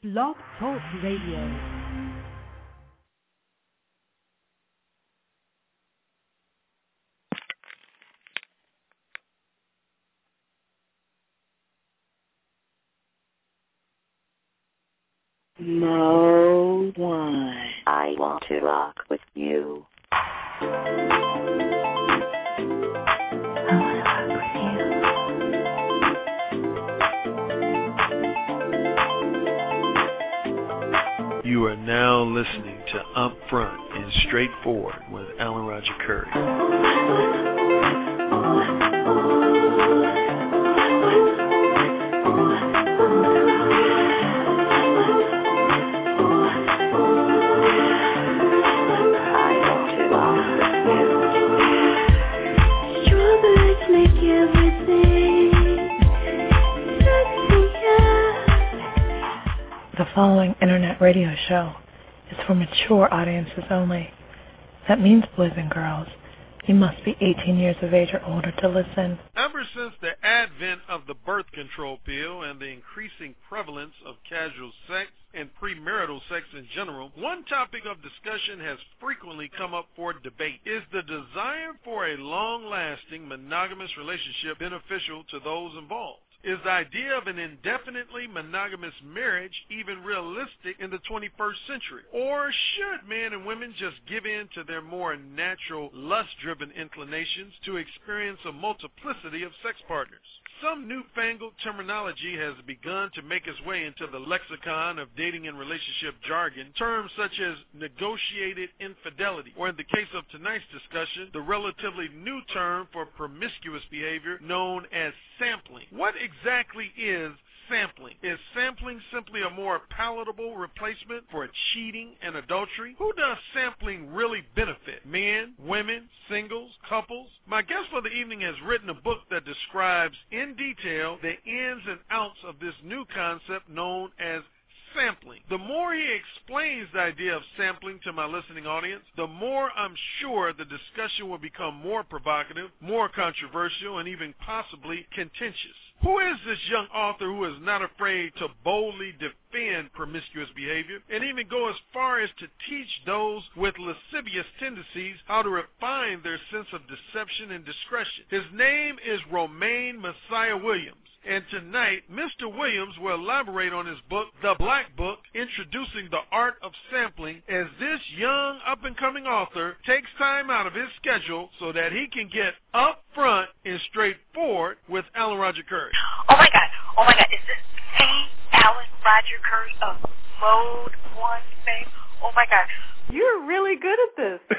Blog Talk Radio. Mode 1. I want to rock with you. You are now listening to Upfront and Straightforward with Alan Roger Curry. Strawberries make everything sexy, yeah. The following internet radio show is for mature audiences only. That means, boys and girls, you must be 18 years of age or older to listen. Ever since the advent of the birth control pill and the increasing prevalence of casual sex and premarital sex in general, one topic of discussion has frequently come up for debate. Is the desire for a long-lasting monogamous relationship beneficial to those involved? Is the idea of an indefinitely monogamous marriage even realistic in the 21st century? Or should men and women just give in to their more natural, lust-driven inclinations to experience a multiplicity of sex partners? Some newfangled terminology has begun to make its way into the lexicon of dating and relationship jargon, terms such as negotiated infidelity, or in the case of tonight's discussion, the relatively new term for promiscuous behavior known as sampling. What exactly is sampling? Is sampling simply a more palatable replacement for cheating and adultery? Who does sampling really benefit? Men, women, singles, couples? My guest for the evening has written a book that describes in detail the ins and outs of this new concept known as sampling. The more he explains the idea of sampling to my listening audience, the more I'm sure the discussion will become more provocative, more controversial, and even possibly contentious. Who is this young author who is not afraid to boldly defend promiscuous behavior and even go as far as to teach those with lascivious tendencies how to refine their sense of deception and discretion? His name is Romaine Messiah Williams. And tonight, Mr. Williams will elaborate on his book, The Black Book, Introducing the Art of Sampling, as this young up-and-coming author takes time out of his schedule so that he can get up front and straightforward with Alan Roger Curry. Oh my God, is this the Alan Roger Curry of Mode 1 fame? Oh my God. You're really good at this.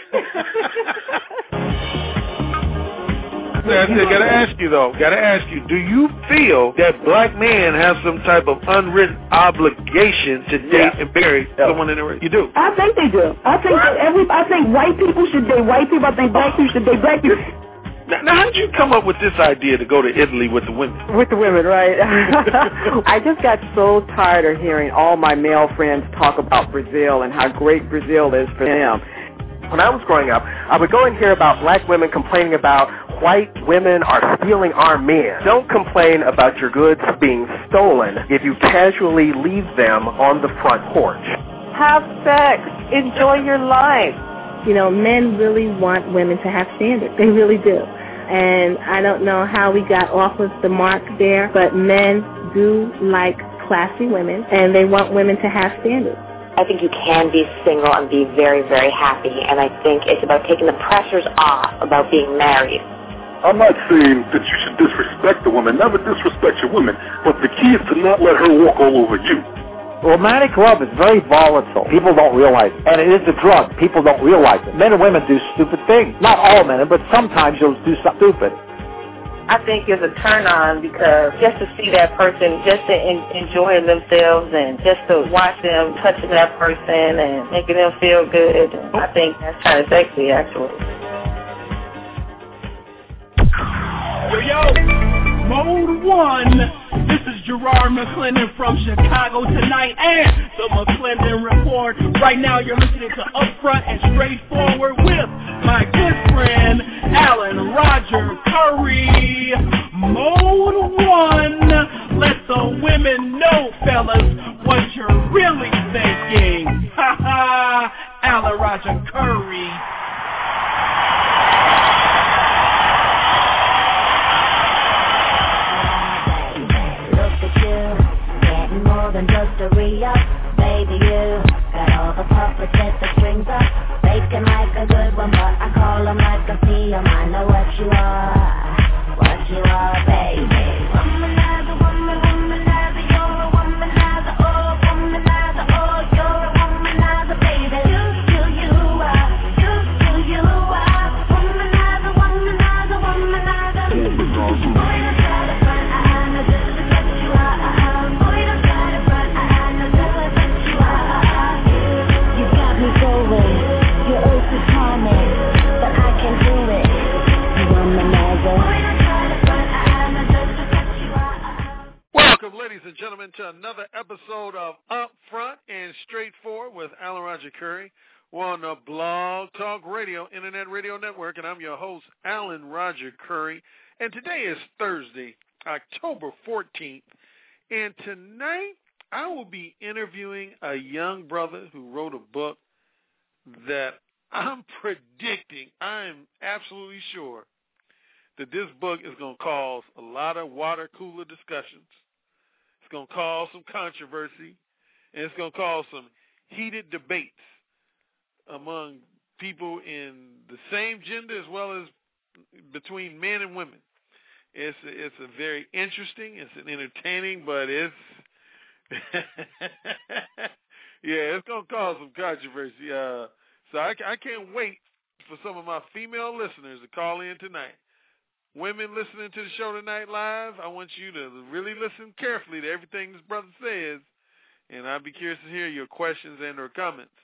Gotta ask you, do you feel that black men have some type of unwritten obligation to date and marry someone in the race? You do? I think they do. I think white people should date white people. I think black people should date black people. Now, how did you come up with this idea to go to Italy with the women? With the women, right? I just got so tired of hearing all my male friends talk about Brazil and how great Brazil is for them. When I was growing up, I would go and hear about black women complaining about white women are stealing our men. Don't complain about your goods being stolen if you casually leave them on the front porch. Have sex. Enjoy your life. You know, men really want women to have standards. They really do. And I don't know how we got off of the mark there, but men do like classy women, and they want women to have standards. I think you can be single and be very, very happy, and I think it's about taking the pressures off about being married. I'm not saying that you should disrespect the woman. Never disrespect your woman, but the key is to not let her walk all over you. Romantic love is very volatile. People don't realize it. And it is a drug. People don't realize it. Men and women do stupid things. Not all men, but sometimes you'll do something stupid. I think it's a turn on because just to see that person, just to enjoy themselves and just to watch them touching that person and making them feel good, I think that's kind of sexy, actually. Yo, Mode 1. This is Gerard McClendon from Chicago tonight and the McClendon Report. Right now you're listening to Upfront and Straightforward with my good friend Alan Roger Curry. Mode 1. Let the women know, fellas, what you're really thinking? Ha ha, Alan Roger Curry. Look at you, getting more than just a re-up. Baby, you got all the puppets with the strings up. Faking like a good one, but I call them like I see them. I know what you are, baby. Womanizer, womanizer, you're a womanizer. Oh, womanizer, oh, you're a womanizer, baby. You are. Womanizer, womanizer, womanizer. Boy, don't try to front, I know just what you are. Boy, don't try to front, I know just what you are. You got me going, you're oh so charming, but I can't do it. You womanizer. Welcome, ladies and gentlemen, to another episode of Up Front and Straightforward with Alan Roger Curry. We're on the Blog Talk Radio, Internet Radio Network, and I'm your host, Alan Roger Curry. And today is Thursday, October 14th. And tonight, I will be interviewing a young brother who wrote a book that I'm predicting, I'm absolutely sure, that this book is going to cause a lot of water cooler discussions. It's going to cause some controversy, and it's going to cause some heated debates among people in the same gender as well as between men and women. It's a very interesting, it's an entertaining, but it's yeah, it's going to cause some controversy. So I can't wait for some of my female listeners to call in tonight. Women listening to the show tonight live, I want you to really listen carefully to everything this brother says, and I'd be curious to hear your questions and or comments.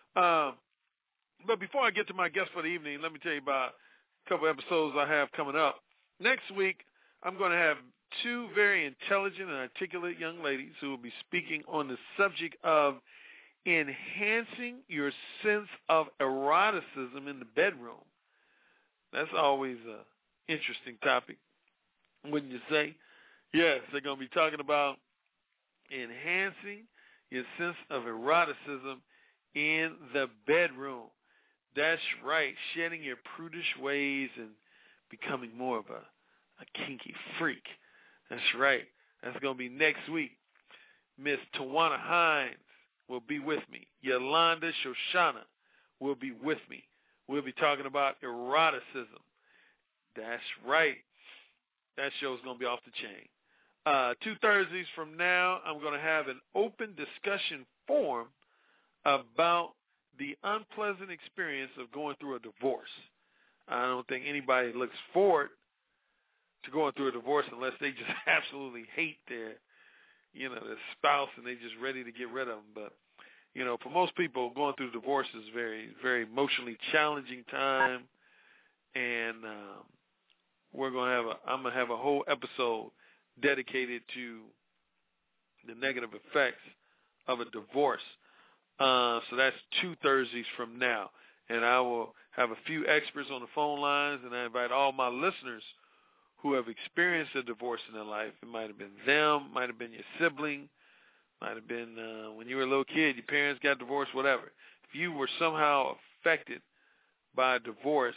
But before I get to my guest for the evening, let me tell you about a couple episodes I have coming up. Next week, I'm going to have two very intelligent and articulate young ladies who will be speaking on the subject of enhancing your sense of eroticism in the bedroom. That's always an interesting topic, wouldn't you say? Yes, they're going to be talking about enhancing your sense of eroticism in the bedroom. That's right, shedding your prudish ways and becoming more of a kinky freak. That's right. That's going to be next week. Miss Tawana Hines will be with me. Yolanda Shoshana will be with me. We'll be talking about eroticism. That's right. That show's going to be off the chain. 2 Thursdays from now, I'm going to have an open discussion forum about the unpleasant experience of going through a divorce. I don't think anybody looks forward to going through a divorce unless they just absolutely hate their spouse and they just ready to get rid of them. But, for most people, going through divorce is very, very emotionally challenging time. And I'm going to have a whole episode dedicated to the negative effects of a divorce. So that's 2 Thursdays from now. And I will have a few experts on the phone lines, and I invite all my listeners who have experienced a divorce in their life. It might have been them, might have been your sibling, might have been when you were a little kid, your parents got divorced, whatever. If you were somehow affected by a divorce,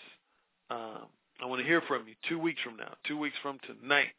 I want to hear from you 2 weeks from now, 2 weeks from tonight.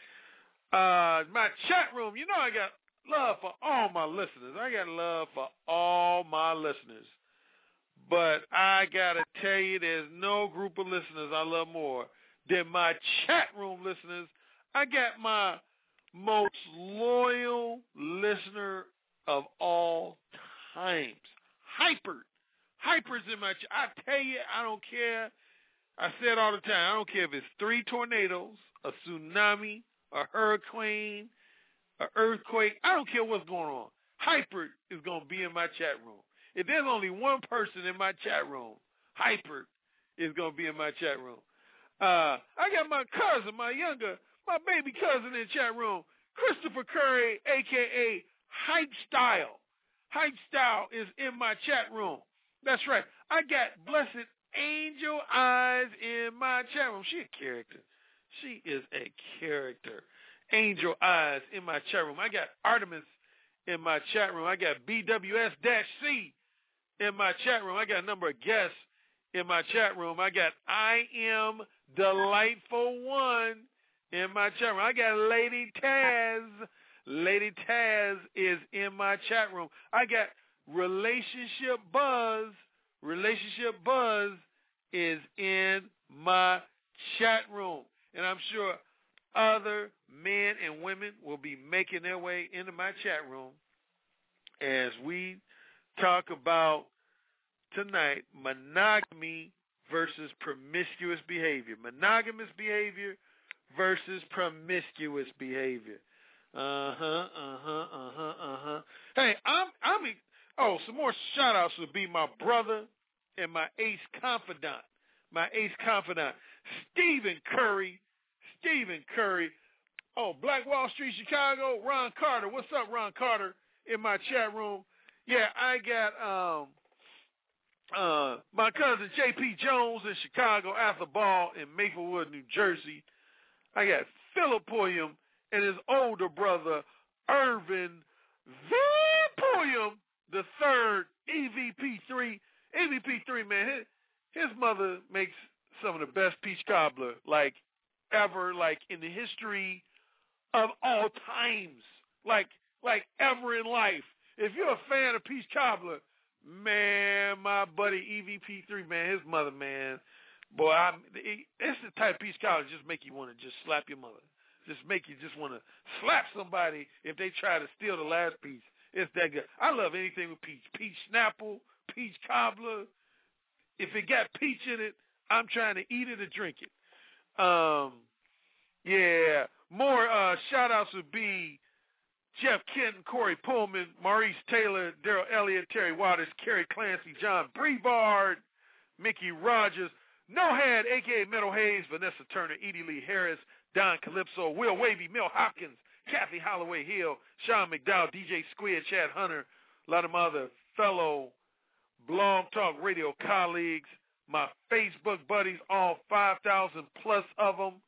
My chat room, I got love for all my listeners. I got love for all my listeners. But I got to tell you, there's no group of listeners I love more than my chat room listeners. I got my most loyal listener of all times. Hyper's in my chat. I tell you, I don't care. I say it all the time. I don't care if it's 3 tornadoes, a tsunami, a hurricane, an earthquake. I don't care what's going on. Hyper is going to be in my chat room. If there's only one person in my chat room, Hyper is going to be in my chat room. I got my cousin, my baby cousin in the chat room, Christopher Curry, a.k.a. Hype Style. Hype Style is in my chat room. That's right. I got Blessed Angel Eyes in my chat room. She a character. She is a character. Angel Eyes in my chat room. I got Artemis in my chat room. I got BWS-C in my chat room. I got a number of guests in my chat room. I got I Am Delightful One in my chat room. I got Lady Taz. Lady Taz is in my chat room. I got Relationship Buzz. Relationship Buzz is in my chat room. And I'm sure other men and women will be making their way into my chat room as we talk about tonight monogamy versus promiscuous behavior. Monogamous behavior versus promiscuous behavior. Hey, some more shout outs would be my brother and my ace confidant. Stephen Curry. Oh, Black Wall Street, Chicago, Ron Carter. What's up, Ron Carter, in my chat room? Yeah, I got my cousin J.P. Jones in Chicago, Arthur Ball in Maplewood, New Jersey. I got Philip Pulliam and his older brother, Irvin Van Pulliam the third, EVP3. EVP3, man, his mother makes some of the best peach cobbler, like, ever, like, in the history of all times, like ever in life. If you're a fan of peach cobbler, man, my buddy EVP3, man, his mother, man, boy, it's the type of peach cobbler that just make you want to just slap your mother. Just make you just want to slap somebody if they try to steal the last piece. It's that good. I love anything with peach. Peach Snapple, peach cobbler. If it got peach in it, I'm trying to eat it or drink it. Yeah. More shout-outs would be Jeff Kenton, Corey Pullman, Maurice Taylor, Daryl Elliott, Terry Waters, Kerry Clancy, John Brevard, Mickey Rogers, No Head, a.k.a. Meadow Hayes, Vanessa Turner, Edie Lee Harris, Don Calypso, Will Wavy, Mel Hopkins, Kathy Holloway Hill, Sean McDowell, DJ Squid, Chad Hunter, a lot of my other fellow Blog Talk Radio colleagues, my Facebook buddies, all 5,000 plus of them.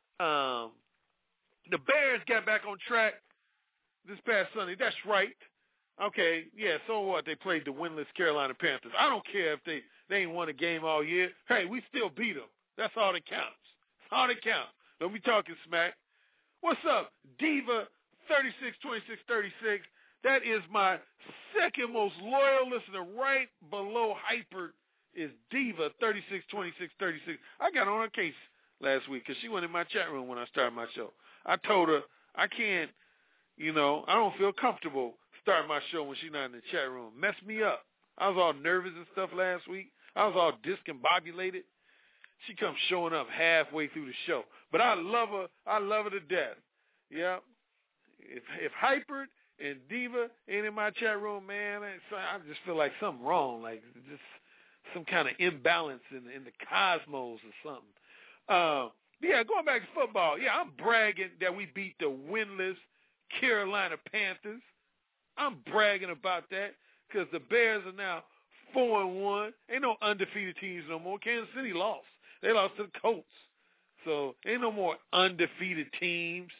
The Bears got back on track this past Sunday. That's right. Okay, yeah, so what? They played the winless Carolina Panthers. I don't care if they ain't won a game all year. Hey, we still beat them. That's all that counts. That's all that counts. Don't be talking smack. What's up, Diva 362636? That is my second most loyal listener, right below Hyper is Diva 362636. I got on her case last week because she went in my chat room when I started my show. I told her I can't, I don't feel comfortable starting my show when she's not in the chat room. Messed me up. I was all nervous and stuff last week. I was all discombobulated. She comes showing up halfway through the show. But I love her. I love her to death. Yeah. If Hyper and Diva ain't in my chat room, man, I just feel like something wrong, like just some kind of imbalance in the cosmos or something. Yeah, going back to football, yeah, I'm bragging that we beat the winless Carolina Panthers. I'm bragging about that because the Bears are now 4-1. Ain't no undefeated teams no more. Kansas City lost. They lost to the Colts. So ain't no more undefeated teams.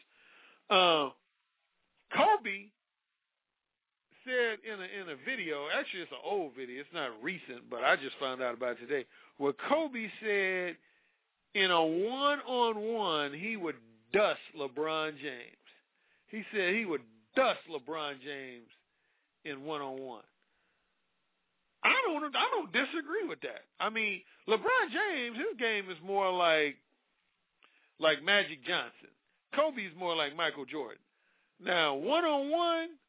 Kobe said in a video, actually it's an old video, it's not recent, but I just found out about it today, where Kobe said in a one-on-one he would dust LeBron James. He said he would dust LeBron James in one-on-one. I don't disagree with that. I mean, LeBron James, his game is more like Magic Johnson. Kobe's more like Michael Jordan. Now, one-on-one,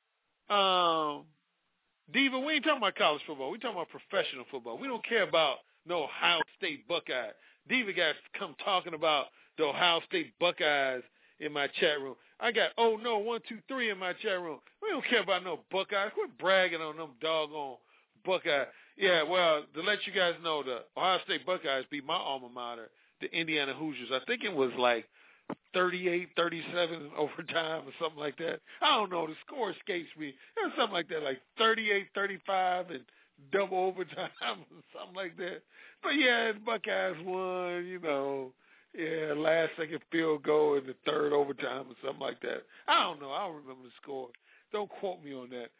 Diva, we ain't talking about college football. We talking about professional football. We don't care about no Ohio State Buckeyes. Diva guys come talking about the Ohio State Buckeyes in my chat room. I got 123 in my chat room. We don't care about no Buckeyes. Quit bragging on them doggone Buckeyes. Yeah, well, to let you guys know, the Ohio State Buckeyes beat my alma mater, the Indiana Hoosiers. I think it was like 38-37 in overtime or something like that. I don't know. The score escapes me. It was something like that, like 38-35 and double overtime or something like that. But, yeah, the Buckeyes won, Yeah, last second field goal in the third overtime or something like that. I don't know. I don't remember the score. Don't quote me on that.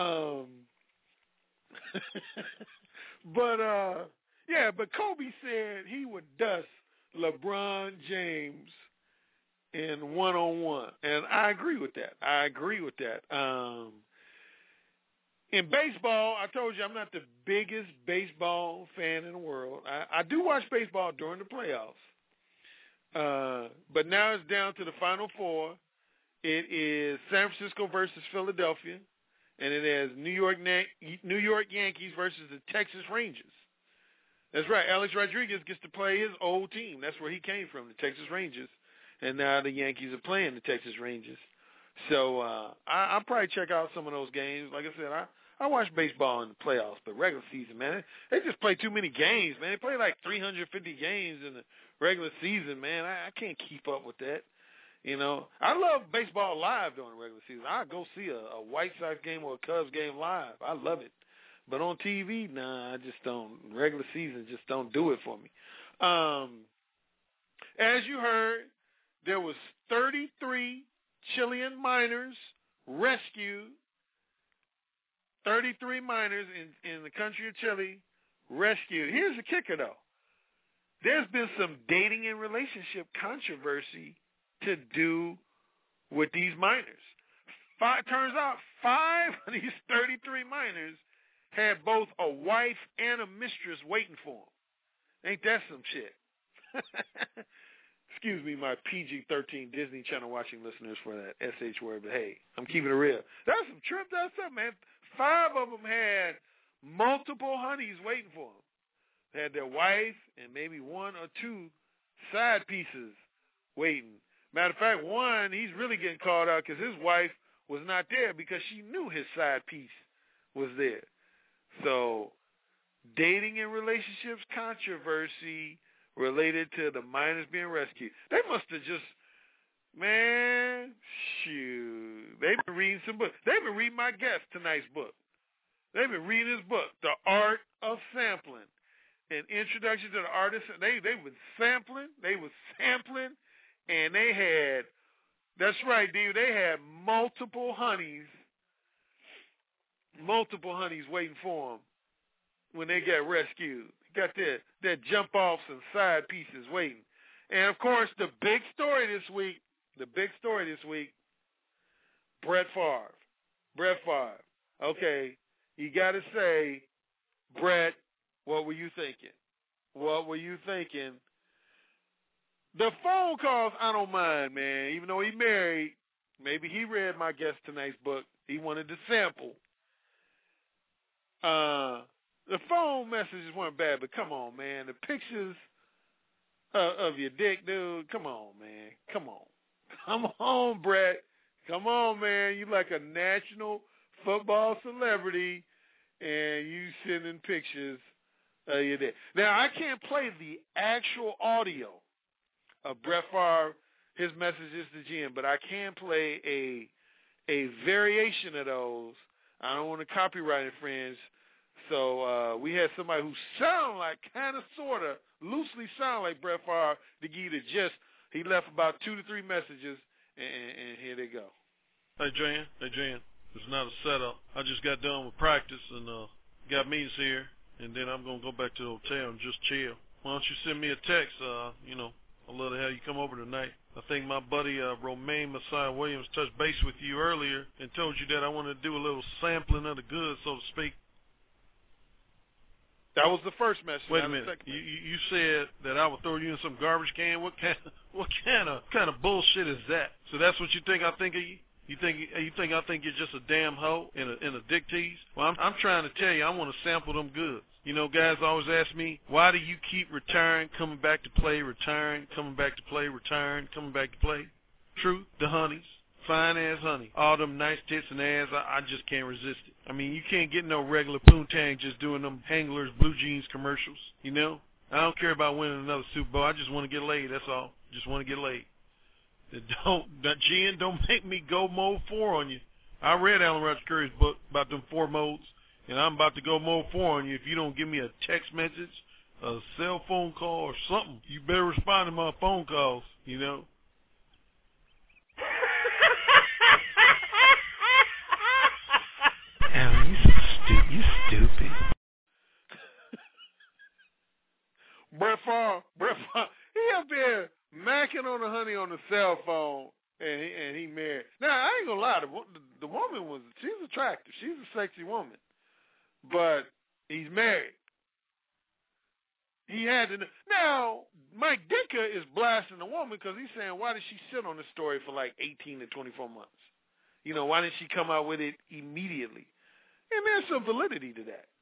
But Kobe said he would dust LeBron James in one-on-one, and I agree with that. In baseball, I told you I'm not the biggest baseball fan in the world. I do watch baseball during the playoffs. But now it's down to the Final Four. It is San Francisco versus Philadelphia, and it is New York Yankees versus the Texas Rangers. That's right. Alex Rodriguez gets to play his old team. That's where he came from, the Texas Rangers. And now the Yankees are playing the Texas Rangers. So I'll probably check out some of those games. Like I said, I watch baseball in the playoffs, but regular season, man, they just play too many games, man. They play like 350 games in the regular season, man. I can't keep up with that. You know, I love baseball live during the regular season. I go see a White Sox game or a Cubs game live. I love it. But on TV, nah, I just don't. Regular season just don't do it for me. As you heard, there was 33 Chilean miners rescued. 33 miners in the country of Chile rescued. Here's the kicker, though. There's been some dating and relationship controversy to do with these miners. Turns out 5 of these 33 miners had both a wife and a mistress waiting for them. Ain't that some shit? Excuse me, my PG-13 Disney Channel watching listeners for that SH word, but hey, I'm keeping it real. That's some tripped out stuff, man. 5 of them had multiple honeys waiting for them. They had their wife and maybe 1 or 2 side pieces waiting. Matter of fact, one, he's really getting called out because his wife was not there because she knew his side piece was there. So, dating and relationships controversy related to the miners being rescued. They must have just, man, shoot. They've been reading some books. They've been reading my guest tonight's book. They've been reading his book, The Art of Sampling. An introduction to the artist. They was sampling. And they had, that's right, dude, they had multiple honeys waiting for them when they got rescued. Got their jump-offs and side pieces waiting. And, of course, the big story this week, Brett Favre. Okay, you got to say, Brett, what were you thinking? The phone calls, I don't mind, man. Even though he married, maybe he read my guest tonight's book. He wanted to sample. The phone messages weren't bad, but come on, man. The pictures of your dick, dude, come on, man. Come on, Brett. Come on, man. You like a national football celebrity, and you sending pictures of your dick. Now, I can't play the actual audio of Brett Favre, his messages to Jim, but I can play a variation of those. I don't want to copyright infringe. So we had somebody who sound like, kind of, sort of, loosely sound like Brett Favre to give you the gist. He left about 2 to 3 messages, and here they go. Hey, Jan. It's not a setup. I just got done with practice and got meetings here, and then I'm going to go back to the hotel and just chill. Why don't you send me a text, I'd love to have you come over tonight. I think my buddy Romaine Messiah Williams touched base with you earlier and told you that I wanted to do a little sampling of the goods, so to speak. That was the first message. Wait a minute. You said that I would throw you in some garbage can. What kind of bullshit is that? So that's what you think I think of you? You think I think you're just a damn hoe and a dick tease? Well, I'm trying to tell you, I want to sample them goods. You know, guys always ask me, why do you keep retiring, coming back to play, retiring, coming back to play, retiring, coming back to play? Truth, the honeys, fine-ass honey. All them nice tits and ass, I just can't resist it. I mean, you can't get no regular poontang just doing them Hangler's blue jeans commercials, you know? I don't care about winning another Super Bowl. I just want to get laid, that's all. Just want to get laid. Don't make me go mode 4 on you. I read Alan Roger Curry's book about them 4 modes. And I'm about to go mode 4 on you if you don't give me a text message, a cell phone call, or something. You better respond to my phone calls, you know. Alan, you stupid. Brett Favre, he up there macking on the honey on the cell phone, and he married. Now, I ain't gonna lie, the woman she's attractive. She's a sexy woman. But he's married. He had to. Now, Mike Ditka is blasting the woman because he's saying, why did she sit on the story for like 18 to 24 months? You know, why didn't she come out with it immediately? And there's some validity to that.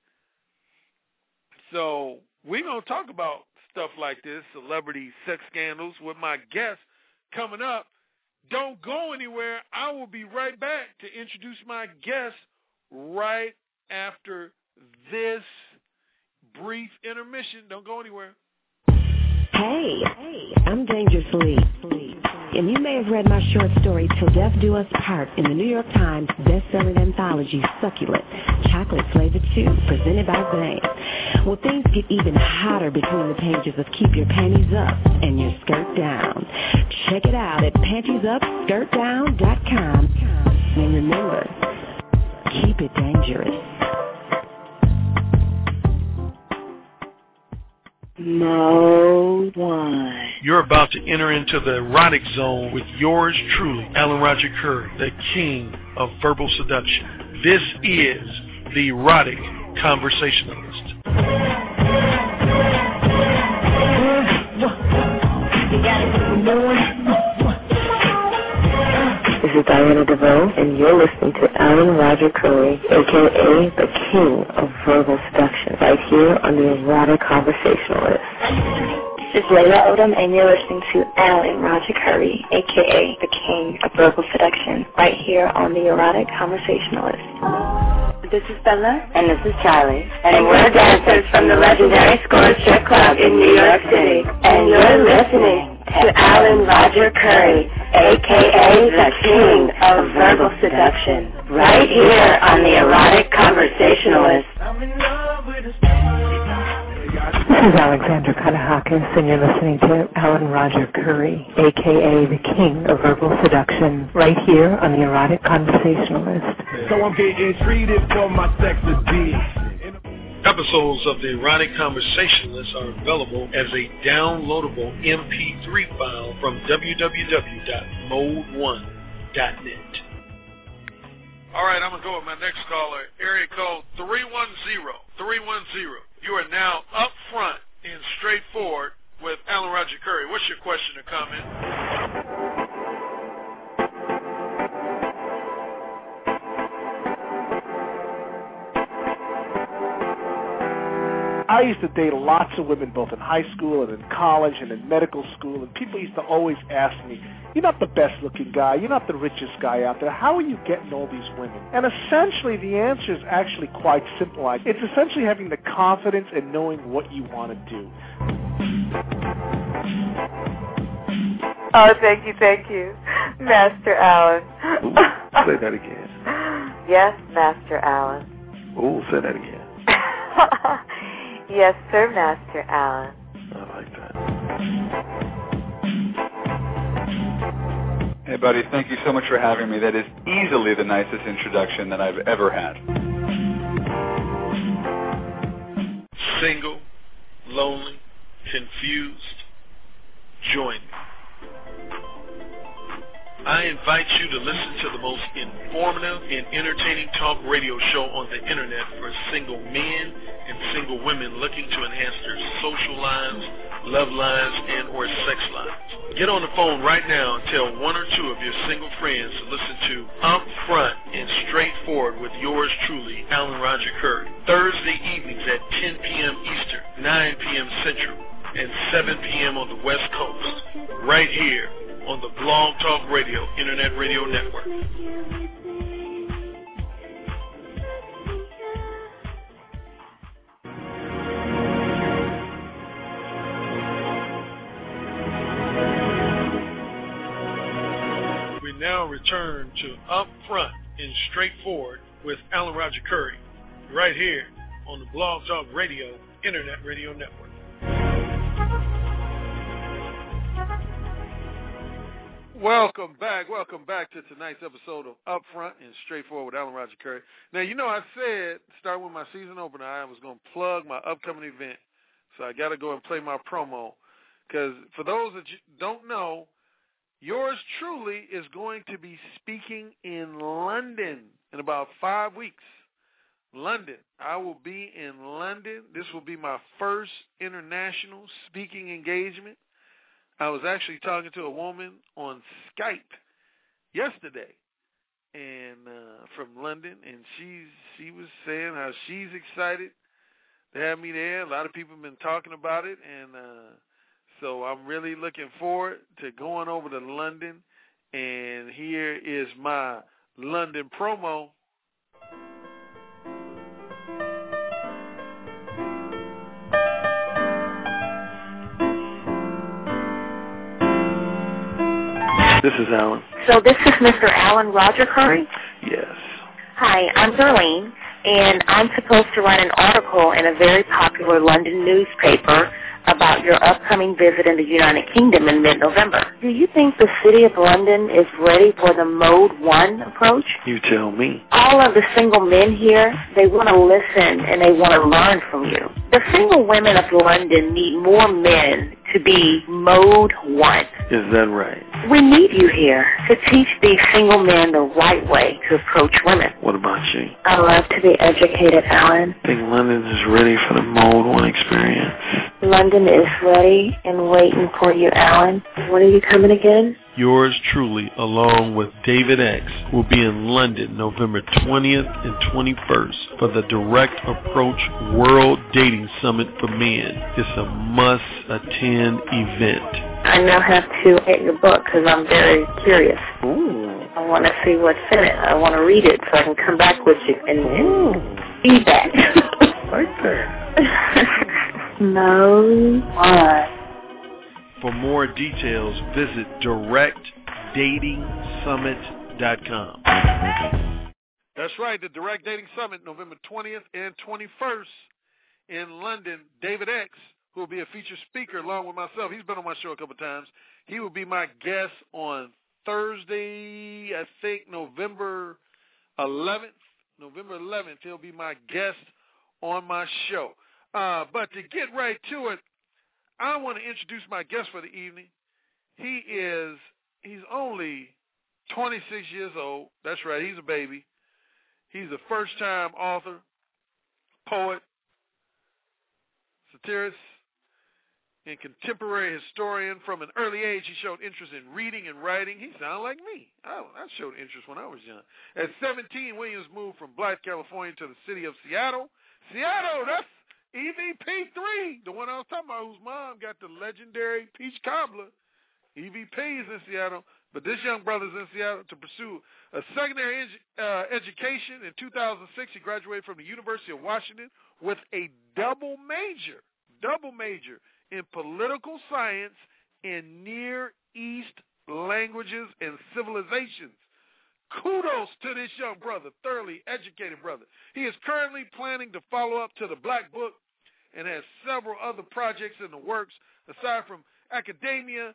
So we're going to talk about stuff like this, celebrity sex scandals, with my guest coming up. Don't go anywhere. I will be right back to introduce my guest right after this brief intermission. Don't go anywhere. Hey, I'm Dangerously. And you may have read my short story, Till Death Do Us Part, in the New York Times best-selling anthology, Succulent, Chocolate Flavored Chew, presented by Bang. Well, things get even hotter between the pages of Keep Your Panties Up and Your Skirt Down. Check it out at pantiesupskirtdown.com. And remember, keep it dangerous. Mode 1. You're about to enter into the erotic zone with yours truly, Alan Roger Curry, the king of verbal seduction. This is the Erotic Conversationalist. This is Diana DeVoe, and you're listening to Alan Roger Curry, a.k.a. the king of verbal seduction, right here on the Erotic Conversationalist. This is Layla Odom, and you're listening to Alan Roger Curry, a.k.a. the king of verbal seduction, right here on the Erotic Conversationalist. This is Bella, and this is Charlie, and we're dancers from the legendary Score Strip Club in New York City, and you're listening to Alan Roger Curry, a.k.a. the king of verbal seduction, right here on the Erotic Conversationalist. This is Alexandra Katahakis, and you're listening to Alan Roger Curry, a.k.a. the king of verbal seduction, right here on the Erotic Conversationalist. So I'm getting treated for my sex appeal. Episodes of the Erotic Conversationalist are available as a downloadable MP3 file from www.mode1.net. All right, I'm going to go with my next caller, area code 310. You are now up front and straightforward with Alan Roger Curry. What's your question or comment? I used to date lots of women both in high school and in college and in medical school, and people used to always ask me, you're not the best looking guy, you're not the richest guy out there, how are you getting all these women? And essentially the answer is actually quite simple. It's essentially having the confidence and knowing what you want to do. Oh, thank you, Master Alan. Ooh, say that again. Yes, Master Alan. Ooh, say that again. Yes, sir, Master Alan. I like that. Hey, buddy, thank you so much for having me. That is easily the nicest introduction that I've ever had. Single, lonely, confused, join me. I invite you to listen to the most informative and entertaining talk radio show on the internet for single men and single women looking to enhance their social lives, love lives, and or sex lives. Get on the phone right now and tell one or two of your single friends to listen to Up Front and Straightforward with yours truly, Alan Roger Curry. Thursday evenings at 10 p.m. Eastern, 9 p.m. Central, and 7 p.m. on the West Coast. Right here on the Blog Talk Radio Internet Radio Network. We now return to Up Front and Straightforward with Alan Roger Curry, right here on the Blog Talk Radio Internet Radio Network. Welcome back to tonight's episode of Upfront and Straightforward with Alan Roger Curry. Now, you know I said, starting with my season opener, I was going to plug my upcoming event, so I got to go and play my promo, because for those that don't know, yours truly is going to be speaking in London in about 5 weeks. London. I will be in London. This will be my first international speaking engagement. I was actually talking to a woman on Skype yesterday, and from London, and she was saying how she's excited to have me there. A lot of people have been talking about it, and so I'm really looking forward to going over to London. And here is my London promo. This is Alan. So this is Mr. Alan Roger Curry? Yes. Hi, I'm Darlene, and I'm supposed to write an article in a very popular London newspaper about your upcoming visit in the United Kingdom in mid-November. Do you think the city of London is ready for the Mode 1 approach? You tell me. All of the single men here, they want to listen and they want to learn from you. The single women of London need more men to be Mode 1. Is that right? We need you here to teach these single men the right way to approach women. What about you? I love to be educated, Alan. I think London is ready for the Mode 1 experience. London is ready and waiting for you, Alan. When are you coming again? Yours truly, along with David X, will be in London November 20th and 21st for the Direct Approach World Dating Summit for Men. It's a must-attend event. I now have to get your book because I'm very curious. Ooh. I want to see what's in it. I want to read it so I can come back with you and feedback. Right there. No. Why? For more details, visit directdatingsummit.com. That's right, the Direct Dating Summit, November 20th and 21st in London. David X, who will be a featured speaker along with myself. He's been on my show a couple times. He will be my guest on Thursday, I think November 11th. November 11th, he'll be my guest on my show. But to get right to it, I want to introduce my guest for the evening. He's only 26 years old. That's right, he's a baby. He's a first-time author, poet, satirist, and contemporary historian. From an early age, he showed interest in reading and writing. He sounded like me. I showed interest when I was young. At 17, Williams moved from Blythe, California to the city of Seattle. Seattle, that's EVP3, the one I was talking about, whose mom got the legendary peach cobbler. EVP is in Seattle, but this young brother's in Seattle to pursue a secondary education. In 2006, he graduated from the University of Washington with a double major in political science and Near East languages and civilizations. Kudos to this young brother, thoroughly educated brother. He is currently planning to follow up to the Black Book and has several other projects in the works. Aside from academia,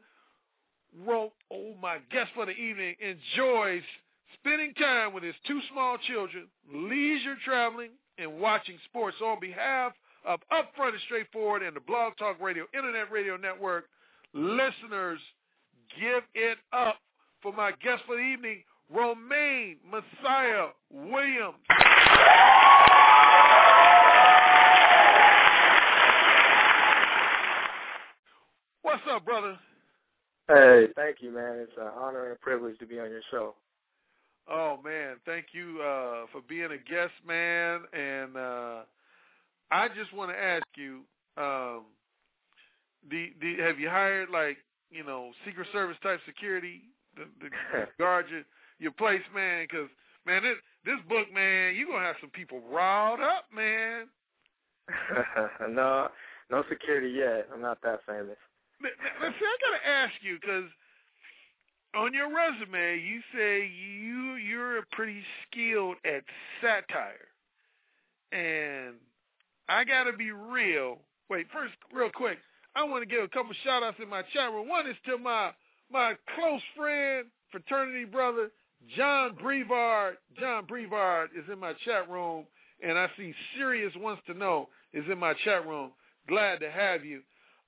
my guest for the evening enjoys spending time with his two small children, leisure traveling, and watching sports. So on behalf of Upfront and Straightforward and the Blog Talk Radio Internet Radio Network, listeners, give it up for my guest for the evening, Romaine Messiah Williams. What's up, brother? Hey, thank you, man. It's an honor and a privilege to be on your show. Oh, man, thank you for being a guest, man. And I just want to ask you, have you hired, Secret Service type security to guard your place, man? Because, man, this book, man, you're going to have some people riled up, man. No security yet. I'm not that famous. Let's see, I got to ask you, because on your resume, you say you're pretty skilled at satire. And I got to be real. Wait, first, real quick, I want to give a couple shout-outs in my chat room. One is to my my close friend, fraternity brother, John Brevard. John Brevard is in my chat room, and I see Sirius Wants to Know is in my chat room. Glad to have you.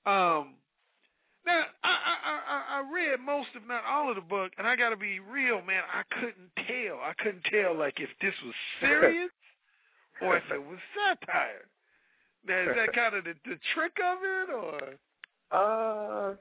Now, I read most, if not all, of the book, and I got to be real, man. I couldn't tell. Like, if this was serious or if it was satire. Now, is that kind of the trick of it, or?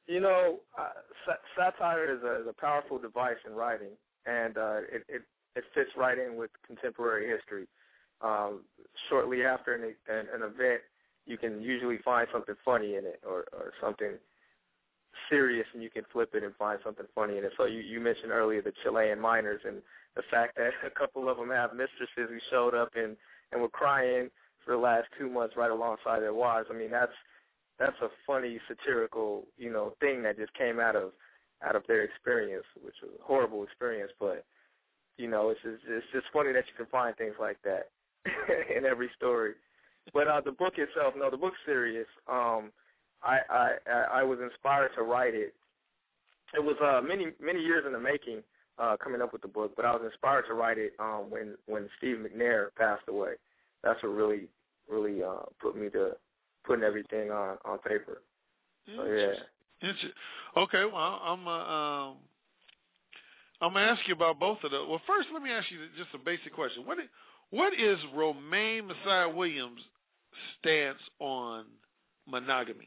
Satire is a powerful device in writing, and it fits right in with contemporary history. Shortly after an event, you can usually find something funny in it, or something serious, and you can flip it and find something funny in it. So you mentioned earlier the Chilean miners, and the fact that a couple of them have mistresses who showed up and were crying for the last 2 months right alongside their wives. I mean, that's a funny, satirical, thing that just came out of their experience, which was a horrible experience. But it's just funny that you can find things like that in every story. But the book itself, the book's serious. I was inspired to write it. It was many years in the making, coming up with the book. But I was inspired to write it when Steve McNair passed away. That's what really put me to putting everything on paper. So yeah. Okay, well, I'm gonna ask you about both of those. Well, first, let me ask you just a basic question. What is Romaine Messiah Williams' stance on monogamy?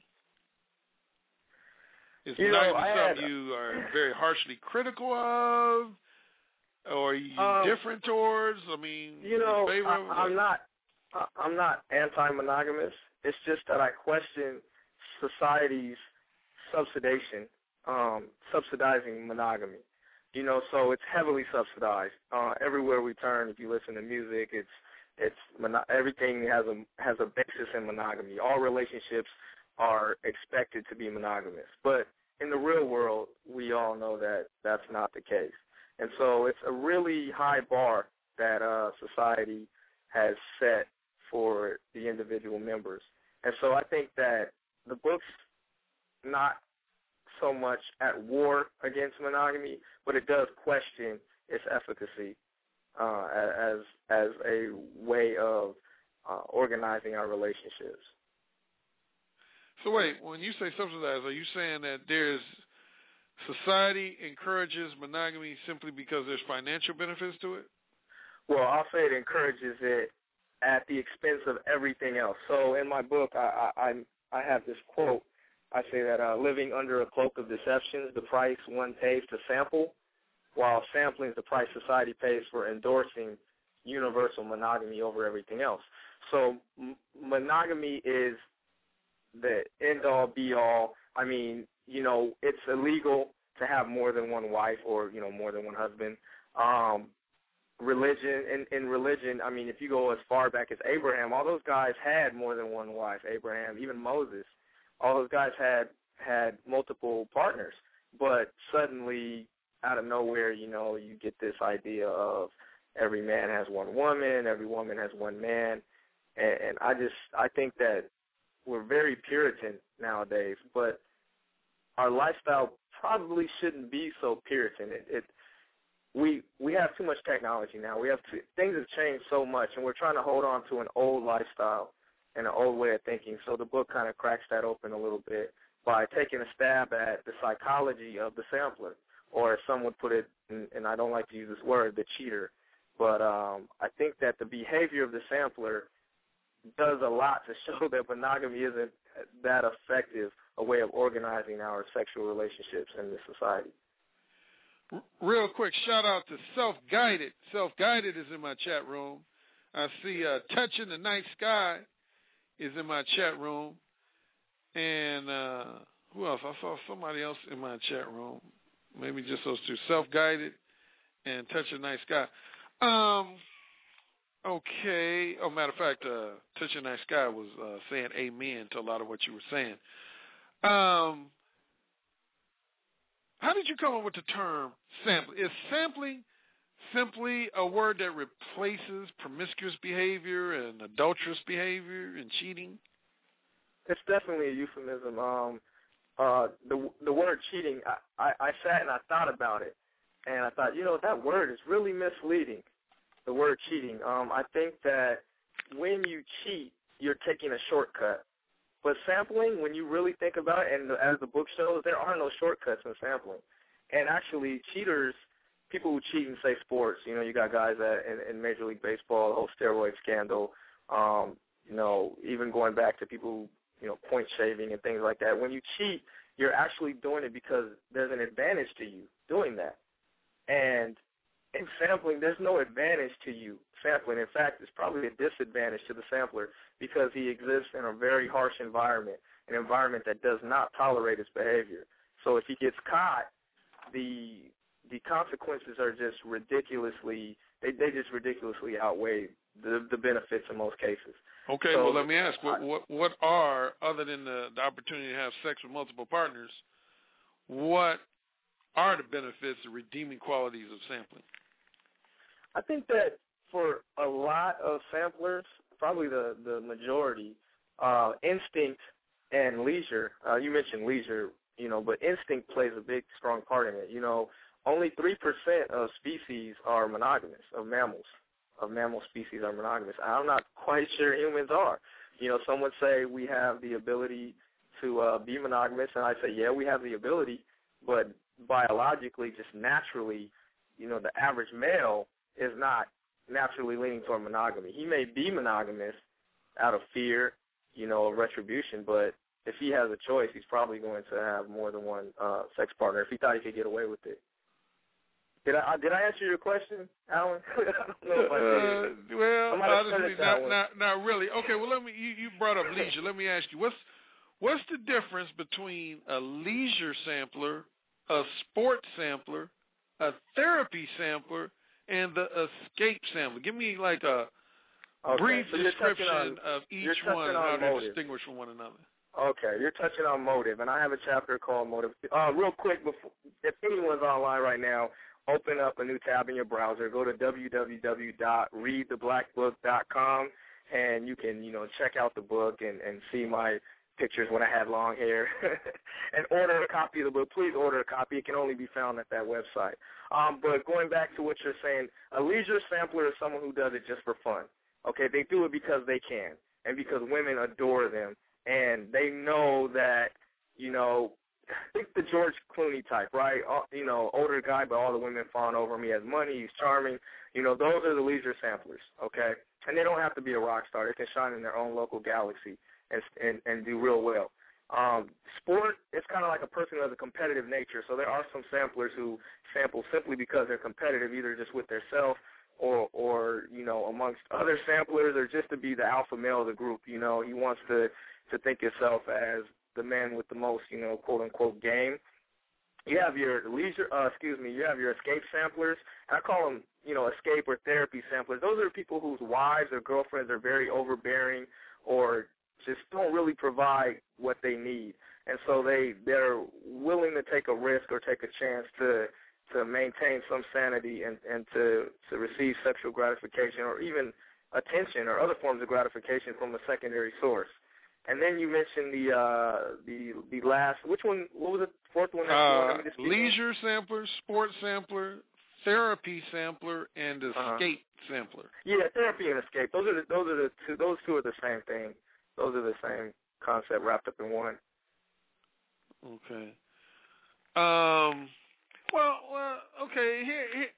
Is monogamy something you are very harshly critical of, or are you different towards? I mean, I'm not anti-monogamous. It's just that I question society's subsidizing monogamy. So it's heavily subsidized. Everywhere we turn, if you listen to music, everything has a basis in monogamy. All relationships are expected to be monogamous. But in the real world, we all know that that's not the case. And so it's a really high bar that society has set for the individual members. And so I think that the book's not so much at war against monogamy, but it does question its efficacy as a way of organizing our relationships. So wait, when you say subsidize, are you saying that society encourages monogamy simply because there's financial benefits to it? Well, I'll say it encourages it at the expense of everything else. So in my book, I have this quote. I say that living under a cloak of deception is the price one pays to sample, while sampling is the price society pays for endorsing universal monogamy over everything else. So monogamy is the end-all, be-all. I mean, it's illegal to have more than one wife or, more than one husband. In religion, I mean, if you go as far back as Abraham, all those guys had more than one wife. Abraham, even Moses, all those guys had multiple partners. But suddenly, out of nowhere, you get this idea of every man has one woman, every woman has one man. And I think that we're very Puritan nowadays, but our lifestyle probably shouldn't be so Puritan. We have too much technology now. Things have changed so much, and we're trying to hold on to an old lifestyle and an old way of thinking. So the book kind of cracks that open a little bit by taking a stab at the psychology of the sampler, or as some would put it, and I don't like to use this word, the cheater. But I think that the behavior of the sampler does a lot to show that monogamy isn't that effective a way of organizing our sexual relationships in this society. Real quick, shout out to Self-Guided. Self-Guided is in my chat room. I see Touching the Night Sky is in my chat room. And who else? I saw somebody else in my chat room. Maybe just those two, Self-Guided and Touching the Night Sky. Okay. Oh, matter of fact, Touching the Night Sky was saying amen to a lot of what you were saying. How did you come up with the term sampling? Is sampling simply a word that replaces promiscuous behavior and adulterous behavior and cheating? It's definitely a euphemism. the word cheating, I sat and I thought about it, and I thought, that word is really misleading, the word cheating. I think that when you cheat, you're taking a shortcut. But sampling, when you really think about it, and as the book shows, there are no shortcuts in sampling. And actually, cheaters, people who cheat in, say, sports, you got guys in Major League Baseball, the whole steroid scandal, even going back to people who, point shaving and things like that. When you cheat, you're actually doing it because there's an advantage to you doing that. And in sampling, there's no advantage to you sampling. In fact, it's probably a disadvantage to the sampler because he exists in a very harsh environment, an environment that does not tolerate his behavior. So if he gets caught, the consequences are just ridiculously, they just ridiculously outweigh the benefits in most cases. Okay, so, well, let me ask, what are, other than the opportunity to have sex with multiple partners, what are the benefits, the redeeming qualities of sampling? I think that for a lot of samplers, probably the majority, instinct and leisure, you mentioned leisure, but instinct plays a big, strong part in it. Only 3% of species are monogamous, of mammal species are monogamous. I'm not quite sure humans are. Some would say we have the ability to be monogamous, and I say, yeah, we have the ability, but biologically, just naturally, the average male is not naturally leaning toward monogamy. He may be monogamous out of fear, of retribution, but if he has a choice, he's probably going to have more than one sex partner if he thought he could get away with it. Did I answer your question, Alan? I don't know if I did. Well, honestly, not really. Okay, well, you brought up leisure. Let me ask you, what's the difference between a leisure sampler, a sports sampler, a therapy sampler, and the escape sampler? Give me like a brief description of each one, how they're distinguished from one another. Okay, you're touching on motive, and I have a chapter called Motive. Real quick, if anyone's online right now, open up a new tab in your browser. Go to www.readtheblackbook.com, and you can, check out the book and see my pictures when I had long hair, and order a copy of the book. Please order a copy. It can only be found at that website. But going back to what you're saying, a leisure sampler is someone who does it just for fun. Okay, they do it because they can, and because women adore them, and they know that, think the George Clooney type, right? Older guy, but all the women fawn over him. He has money. He's charming. Those are the leisure samplers, okay? And they don't have to be a rock star. They can shine in their own local galaxy and do real well. Sport is kind of like a person who has a competitive nature. So there are some samplers who sample simply because they're competitive, either just with their self or amongst other samplers, or just to be the alpha male of the group. He wants to think himself as the man with the most, quote unquote game. You have your you have your escape samplers. I call them, escape or therapy samplers. Those are people whose wives or girlfriends are very overbearing or just don't really provide what they need. And so they're willing to take a risk or take a chance to maintain some sanity and to receive sexual gratification or even attention or other forms of gratification from a secondary source. And then you mentioned the last, which one, what was the fourth one? Leisure sampler, sports sampler, therapy sampler, and escape sampler. Yeah, therapy and escape. Those two are the same thing. Those are the same concept wrapped up in one. Okay. Well, okay. Here,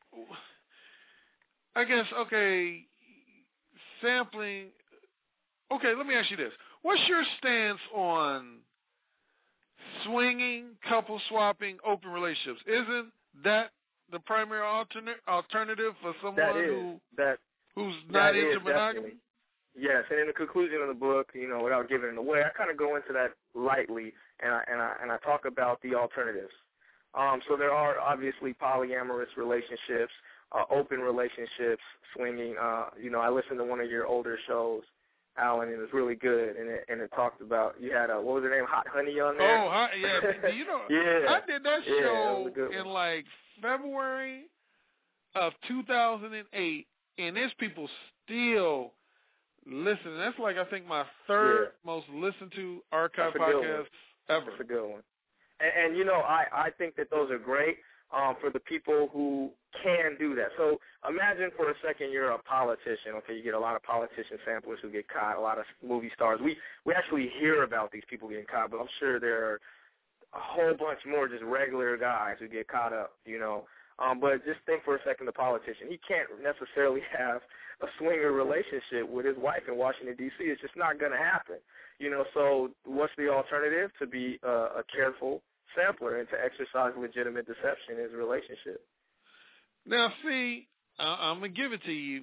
I guess. Okay, sampling. Okay, let me ask you this: what's your stance on swinging, couple swapping, open relationships? Isn't that the primary alternative for someone who's not into monogamy? Definitely. Yes, and in the conclusion of the book, without giving it away, I kind of go into that lightly, and I talk about the alternatives. So there are obviously polyamorous relationships, open relationships, swinging. I listened to one of your older shows, Alan, and it was really good, and it talked about, you had what was her name, Hot Honey on there? Oh, yeah. Yeah. I did that show in like February of 2008, and there's people still listening. That's like, I think, my third most listened to archive podcast ever. That's a good one. And you know, I think that those are great for the people who can do that. So imagine for a second you're a politician. Okay, you get a lot of politician samplers who get caught, a lot of movie stars. We actually hear about these people getting caught, but I'm sure there are a whole bunch more just regular guys who get caught up, you know. But just think for a second, the politician. He can't necessarily have a swinger relationship with his wife in Washington, D.C. It's just not going to happen. You know, so what's the alternative? To be a careful sampler and to exercise legitimate deception in his relationship. Now, see, I'm going to give it to you.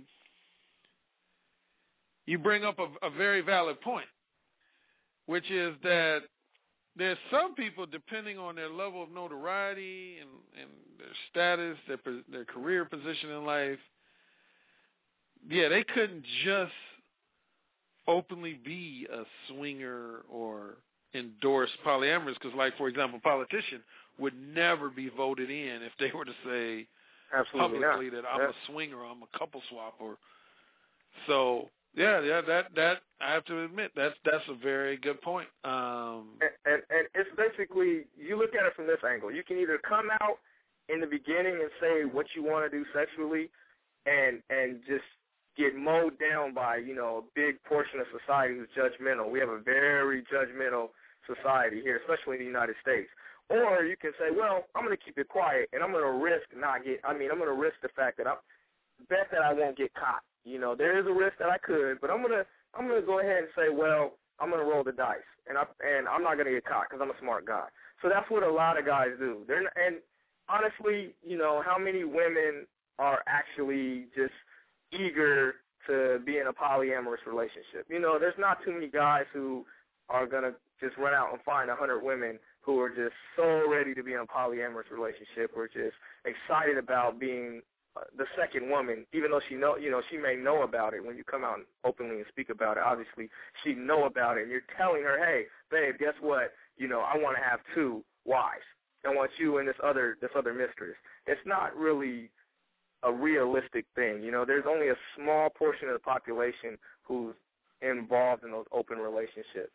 You bring up a very valid point, which is that there's some people, depending on their level of notoriety and their status, their career position in life, yeah, they couldn't just openly be a swinger or endorse polyamorous because, like, for example, a politician would never be voted in if they were to say Absolutely publicly not. that I'm a swinger, I'm a couple swapper. So, yeah, that I have to admit that's a very good point. And it's basically, you look at it from this angle. You can either come out in the beginning and say what you want to do sexually and just get mowed down by, you know, a big portion of society who's judgmental. We have a very judgmental society here, especially in the United States. Or you can say, well, I'm going to keep it quiet and I'm going to risk I'm going to risk the fact that I won't get caught. You know, there is a risk that I could, but I'm gonna go ahead and say, well, I'm gonna roll the dice, and I'm not gonna get caught because I'm a smart guy. So that's what a lot of guys do. And honestly, you know, how many women are actually just eager to be in a polyamorous relationship? You know, there's not too many guys who are gonna just run out and find 100 women who are just so ready to be in a polyamorous relationship or just excited about being the second woman, even though she may know about it. When you come out openly and speak about it, obviously she know about it, and you're telling her, hey, babe, guess what? You know, I want to have 2 wives. I want you and this other mistress. It's not really a realistic thing. You know, there's only a small portion of the population who's involved in those open relationships.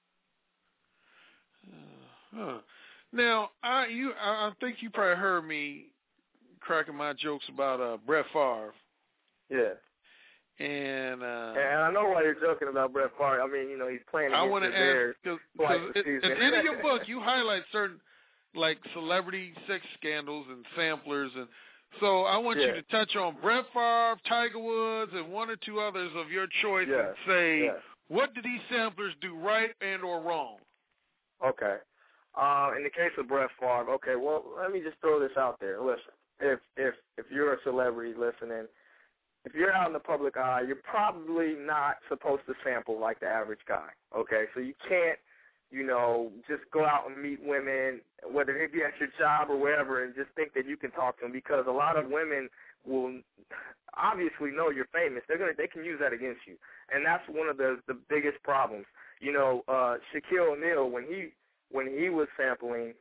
Now, I think you probably heard me cracking my jokes about Brett Favre. Yeah. And I know why you're joking about Brett Favre. I mean, you know, he's playing against the Bears. Because at the end of your book, you highlight certain, like, celebrity sex scandals and samplers. And so I want you to touch on Brett Favre, Tiger Woods, and 1 or 2 others of your choice and say, what did these samplers do right and or wrong? Okay. In the case of Brett Favre, okay, well, let me just throw this out there. Listen. If you're a celebrity listening, if you're out in the public eye, you're probably not supposed to sample like the average guy, okay? So you can't, you know, just go out and meet women, whether they be at your job or wherever, and just think that you can talk to them, because a lot of women will obviously know you're famous. They can use that against you, and that's one of the biggest problems. You know, Shaquille O'Neal, when he was sampling,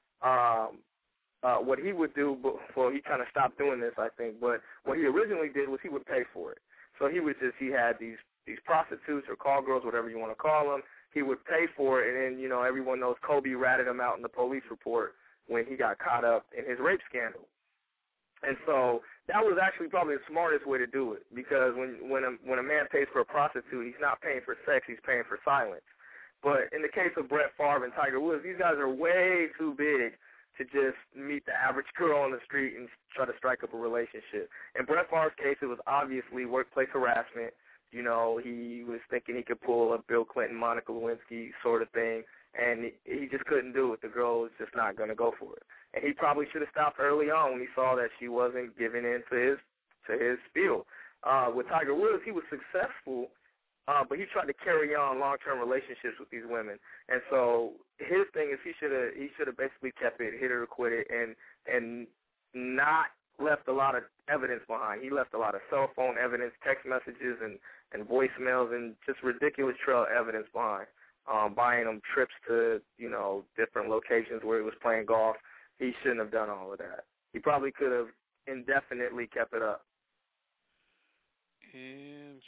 what he would do, well, he kind of stopped doing this, I think, but what he originally did was he would pay for it. So he had these prostitutes or call girls, whatever you want to call them. He would pay for it, and then, you know, everyone knows Kobe ratted him out in the police report when he got caught up in his rape scandal. And so that was actually probably the smartest way to do it, because when a man pays for a prostitute, he's not paying for sex, he's paying for silence. But in the case of Brett Favre and Tiger Woods, these guys are way too big to just meet the average girl on the street and try to strike up a relationship. In Brett Favre's case, it was obviously workplace harassment. You know, he was thinking he could pull a Bill Clinton, Monica Lewinsky sort of thing, and he just couldn't do it. The girl was just not going to go for it. And he probably should have stopped early on when he saw that she wasn't giving in to his spiel. With Tiger Woods, he was successful, but he tried to carry on long-term relationships with these women. And so his thing is he should have basically kept it, hit it or quit it, and not left a lot of evidence behind. He left a lot of cell phone evidence, text messages, and voicemails, and just ridiculous trail evidence behind. Buying him trips to, you know, different locations where he was playing golf. He shouldn't have done all of that. He probably could have indefinitely kept it up. Interesting.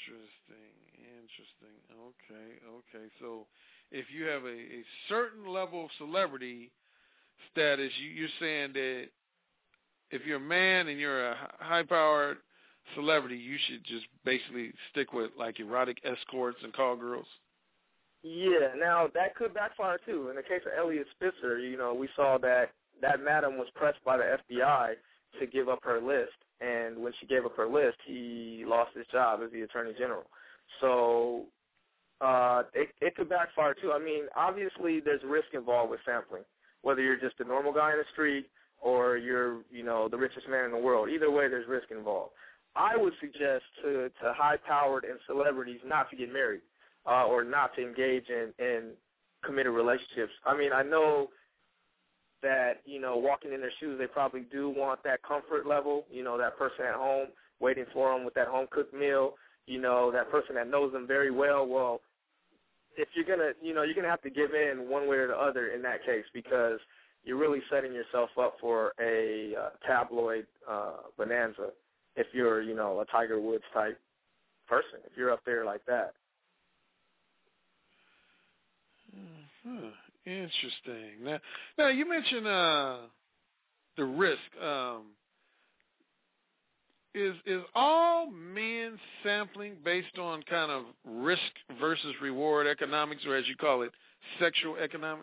Okay. So if you have a certain level of celebrity, status, you're saying that if you're a man and you're a high-powered celebrity, you should just basically stick with like erotic escorts and call girls? Yeah, now that could backfire too. In the case of Elliot Spitzer, we saw that madam was pressed by the FBI to give up her list, and when she gave up her list, he lost his job as the Attorney General. So it could backfire too. I mean, obviously there's risk involved with sampling, whether you're just a normal guy in the street or you're, the richest man in the world. Either way, there's risk involved. I would suggest to high-powered and celebrities not to get married or not to engage in committed relationships. I mean, I know that, walking in their shoes, they probably do want that comfort level, that person at home waiting for them with that home-cooked meal, that person that knows them very well. Well, if you're going to, you're going to have to give in one way or the other in that case, because you're really setting yourself up for a tabloid bonanza if you're, a Tiger Woods type person, if you're up there like that. Interesting. Now you mentioned the risk. Is all men sampling based on kind of risk versus reward economics, or as you call it, sexual economics?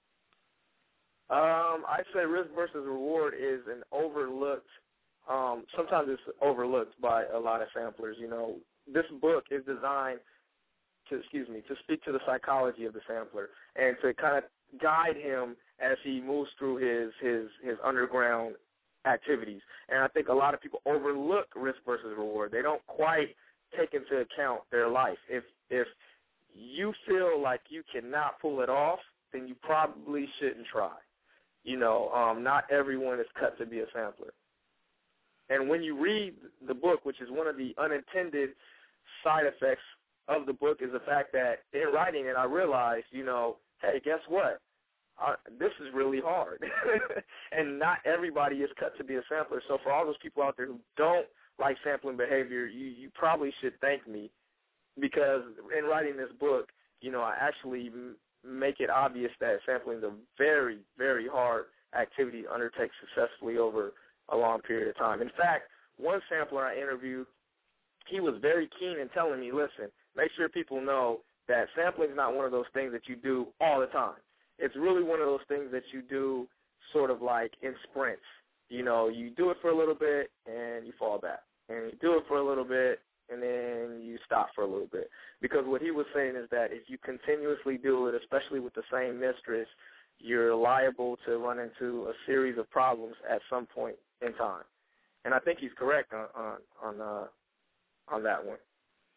I'd say risk versus reward is an overlooked. Sometimes it's overlooked by a lot of samplers. This book is designed to speak to the psychology of the sampler and to kind of guide him as he moves through his underground activities. And I think a lot of people overlook risk versus reward. They don't quite take into account their life. If you feel like you cannot pull it off, then you probably shouldn't try. Not everyone is cut to be a sampler. And when you read the book, which is one of the unintended side effects of the book, is the fact that in writing it, I realized, hey, guess what? This is really hard. And not everybody is cut to be a sampler. So for all those people out there who don't like sampling behavior, you probably should thank me, because in writing this book, I actually make it obvious that sampling is a very, very hard activity to undertake successfully over a long period of time. In fact, one sampler I interviewed, he was very keen in telling me, listen, make sure people know that sampling is not one of those things that you do all the time. It's really one of those things that you do sort of like in sprints. You do it for a little bit and you fall back. And you do it for a little bit and then you stop for a little bit. Because what he was saying is that if you continuously do it, especially with the same mistress, you're liable to run into a series of problems at some point in time. And I think he's correct on that one.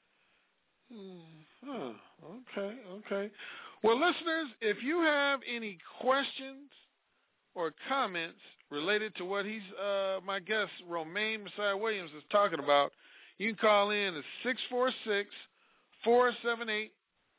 Okay. Well, listeners, if you have any questions or comments related to what my guest, Romaine Messiah Williams, is talking about, you can call in at 646-478-5710,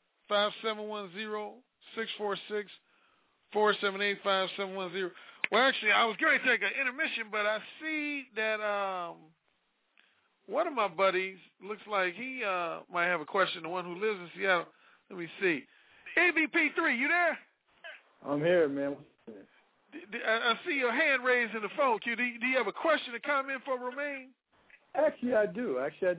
646-478-5710. Well, actually, I was going to take an intermission, but I see that one of my buddies looks like he might have a question, the one who lives in Seattle. Let me see. ABP3, you there? I'm here, man. I see your hand raised in the phone queue. Do you have a question or comment for Romaine? Actually, I do.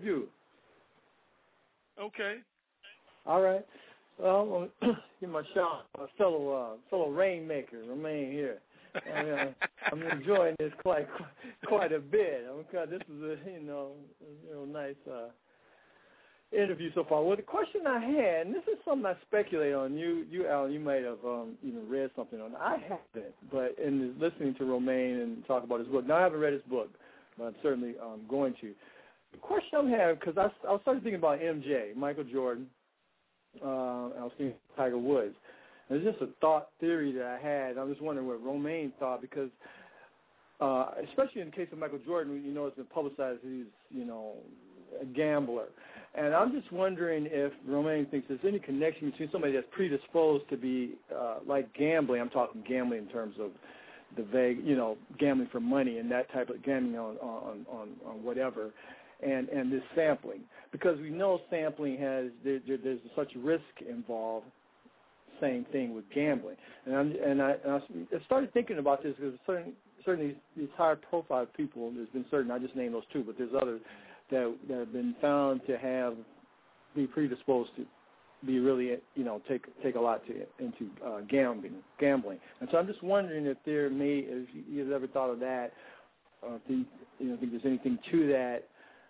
Okay. All right. Well, I'm going to give my shout out to my fellow rainmaker, Romaine here. And, I'm enjoying this quite a bit. This is a nice interview so far. Well, the question I had, and this is something I speculate on. You Alan, you might have read something on it. I haven't, but in listening to Romaine and talk about his book. Now, I haven't read his book, but I'm certainly going to. The question I'm having, because I started thinking about MJ, Michael Jordan. I was thinking Tiger Woods. It's just a thought theory that I had. I'm just wondering what Romaine thought, because especially in the case of Michael Jordan, it's been publicized he's, a gambler. And I'm just wondering if Romaine thinks there's any connection between somebody that's predisposed to be like gambling. I'm talking gambling in terms of the vague, gambling for money and that type of gambling on whatever, and this sampling. Because we know sampling there's such risk involved. same thing with gambling. And I started thinking about this because certainly these high-profile people, there's been certain, I just named those two, but there's others that have been found to be predisposed to be really, take a lot into gambling. And so I'm just wondering if you've ever thought of that, or think there's anything to that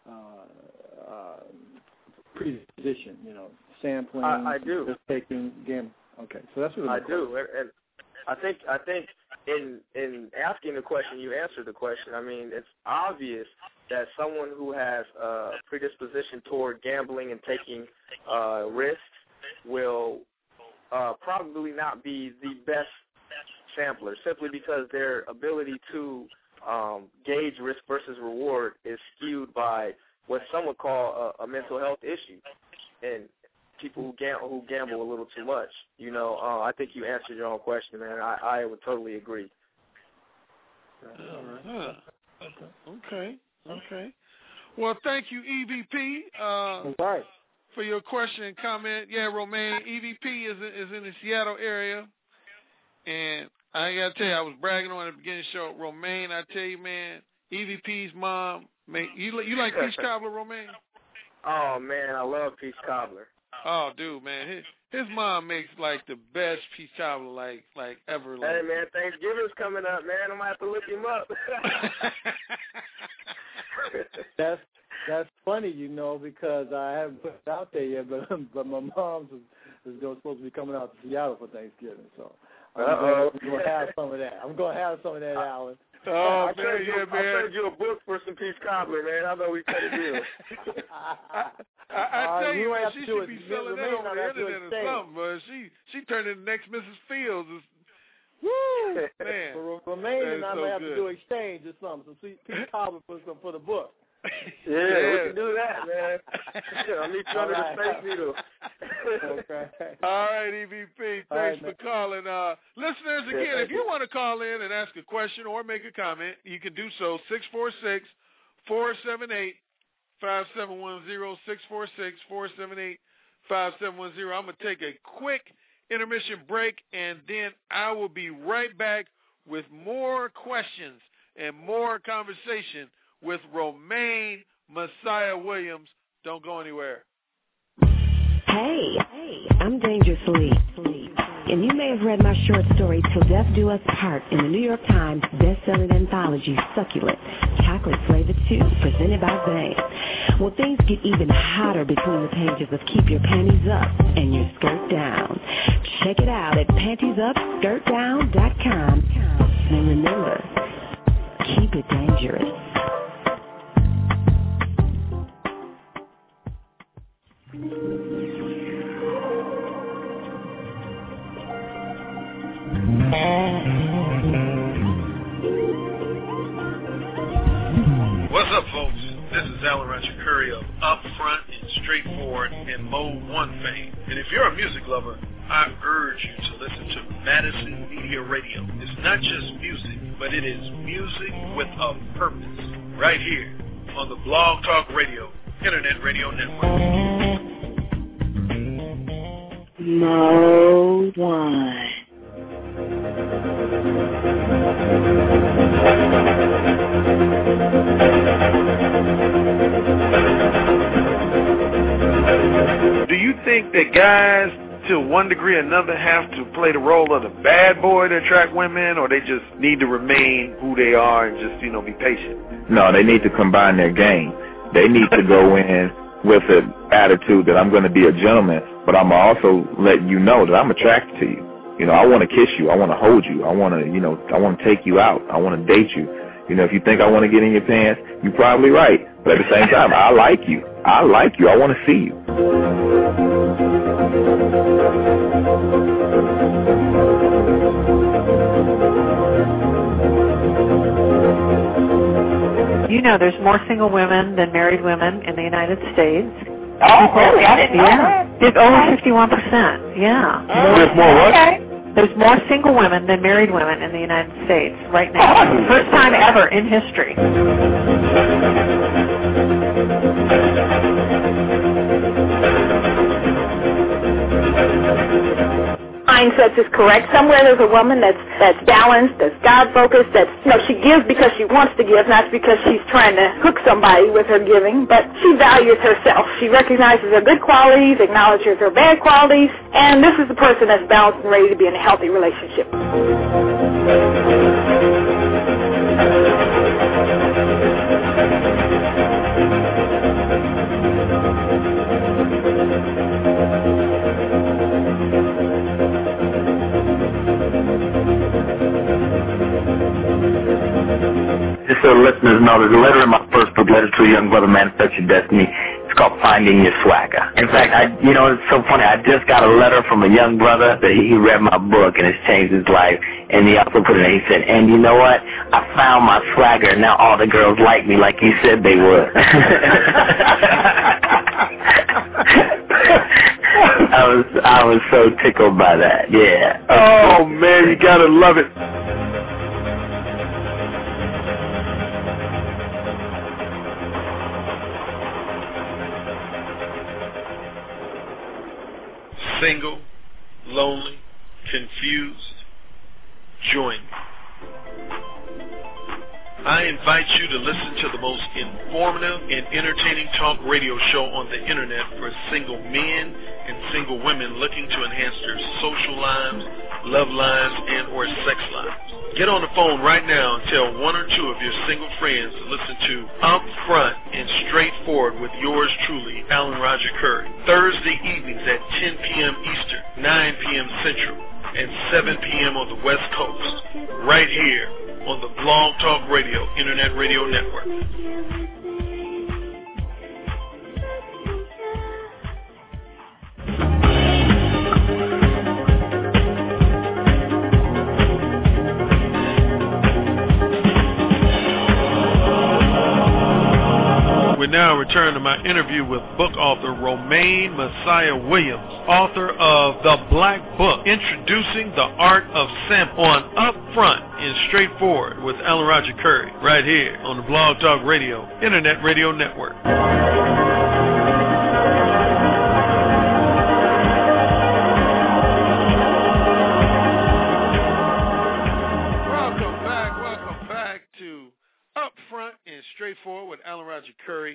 predisposition, sampling. I do. Just taking gambling. Okay, so that's what I do, and I think in asking the question, you answered the question. I mean, it's obvious that someone who has a predisposition toward gambling and taking risks will probably not be the best sampler, simply because their ability to gauge risk versus reward is skewed by what some would call a mental health issue, and people who gamble a little too much. I think you answered your own question, man. I would totally agree. All right. Okay. Well, thank you, EVP, for your question and comment. Yeah, Romaine, EVP is in the Seattle area, and I got to tell you, I was bragging on at the beginning of the show. Romaine, I tell you, man, EVP's mom, you like peach cobbler, Romaine? Oh, man, I love peach cobbler. Oh, dude, man, his mom makes like the best peach cobbler like ever. Hey, man, Thanksgiving's coming up, man. I'm gonna have to look him up. That's funny, because I haven't put it out there yet, but my mom's is supposed to be coming out to Seattle for Thanksgiving, so I'm gonna have some of that. Alan. Oh, I'll send you a book for some peach cobbler, man. I know we cut a deal. I tell you, man, she should be selling that over the internet or something, but she turned into the next Mrs. Fields. Woo, man. Romaine and I may have to do exchange or something. So peach cobbler for the book. Yeah, we can do that, man. I'll meet you under the Space Needle. Okay. All right, EVP. Thanks for calling. Listeners, again, if you want to call in and ask a question or make a comment, you can do so. 646-478-5710, 646-478-5710. I'm going to take a quick intermission break, and then I will be right back with more questions and more conversation with Romaine Messiah Williams. Don't go anywhere. Hey, I'm Dangerously. And you may have read my short story, Till Death Do Us Part, in the New York Times best-selling anthology, Succulent, Chocolate Flavor 2, presented by Bang. Well, things get even hotter between the pages of Keep Your Panties Up and Your Skirt Down. Check it out at pantiesupskirtdown.com. And remember, keep it dangerous. What's up, folks? This is Alan Roger Curry of Upfront and Straightforward and Mode 1 fame. And if you're a music lover, I urge you to listen to Madison Media Radio. It's not just music, but it is music with a purpose. Right here on the Blog Talk Radio Internet Radio Network. Mode 1. Do you think that guys, to one degree or another, have to play the role of the bad boy to attract women, or they just need to remain who they are and just, be patient? No, they need to combine their game. They need to go in with an attitude that I'm going to be a gentleman, but I'm also let you know that I'm attracted to you. I want to kiss you. I want to hold you. I want to, I want to take you out. I want to date you. If you think I want to get in your pants, you're probably right. But at the same time, I like you. I want to see you. There's more single women than married women in the United States. Oh, really? I didn't know that. It's over 51%. Yeah. There's more what? Okay. There's more single women than married women in the United States right now. First time ever in history. I mindsets is correct. Somewhere there's a woman that's balanced, that's God-focused, that's, she gives because she wants to give, not because she's trying to hook somebody with her giving, but she values herself. She recognizes her good qualities, acknowledges her bad qualities, and this is the person that's balanced and ready to be in a healthy relationship. Just so listeners know, there's a letter in my first book, Letter to a Young Brother, Manifest Your Destiny. It's called Finding Your Swagger. In fact, it's so funny. I just got a letter from a young brother that he read my book and it's changed his life. And he also put it in, he said, and you know what? I found my swagger and now all the girls like me like you said they would. I was so tickled by that. Yeah. Oh, man, you got to love it. Single, lonely, confused, join me. I invite you to listen to the most informative and entertaining talk radio show on the internet for single men and single women looking to enhance their social lives, love lives, and or sex lives. Get on the phone right now and tell one or two of your single friends to listen to Upfront and Straightforward with yours truly, Alan Roger Curry. Thursday evenings at 10 p.m. Eastern, 9 p.m. Central, and 7 p.m. on the West Coast. Right here on the Blog Talk Radio Internet Radio Network. We now return to my interview with book author Romaine Messiah Williams, author of The Black Book, Introducing the Art of Sample, on Upfront and Straightforward with Alan Roger Curry, right here on the Blog Talk Radio Internet Radio Network. Welcome back to Upfront and Straightforward with Alan Roger Curry.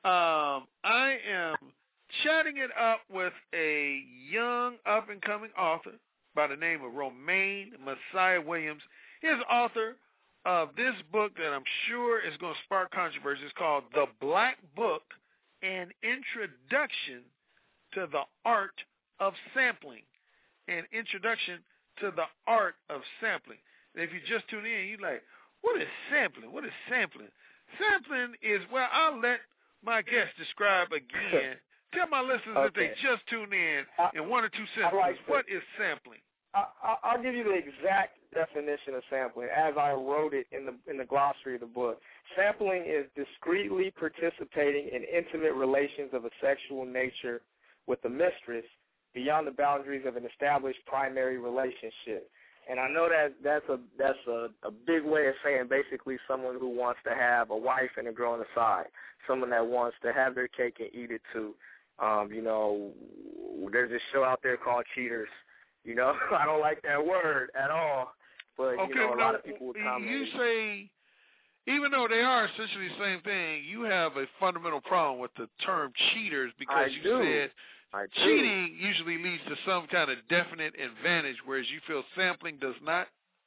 I am chatting it up with a young up-and-coming author by the name of Romaine Messiah Williams. He's author of this book that I'm sure is going to spark controversy. It's called The Black Book, An Introduction to the Art of Sampling. An Introduction to the Art of Sampling. And if you just tune in, you're like, what is sampling? What is sampling? Sampling is, well, I'll let my guest describe again. Tell my listeners if they just tune in one or two sentences. What is sampling? I'll give you the exact definition of sampling as I wrote it in the glossary of the book. Sampling is discreetly participating in intimate relations of a sexual nature with a mistress beyond the boundaries of an established primary relationship. And I know that's a big way of saying basically someone who wants to have a wife and a girl on the side, someone that wants to have their cake and eat it too. There's this show out there called Cheaters. I don't like that word at all, but a lot of people would comment. You say, even though they are essentially the same thing, you have a fundamental problem with the term cheaters because said cheating usually leads to some kind of definite advantage, whereas you feel sampling does not.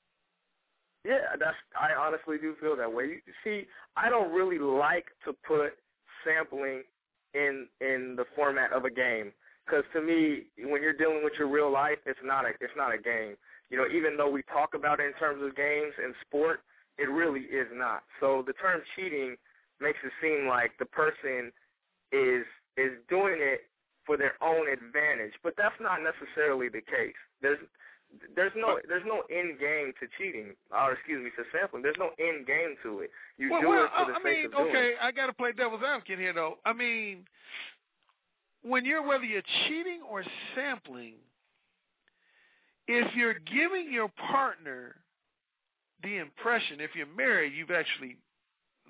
Yeah, I honestly do feel that way. You see, I don't really like to put sampling in the format of a game. Because to me, when you're dealing with your real life, it's not a game. Even though we talk about it in terms of games and sport, it really is not. So the term cheating makes it seem like the person is doing it for their own advantage, but that's not necessarily the case. There's no end game to cheating, to sampling. There's no end game to it. You do it for the sake of doing it. Okay, I got to play devil's advocate here, though. I mean, whether you're cheating or sampling, if you're giving your partner the impression, if you're married, you've actually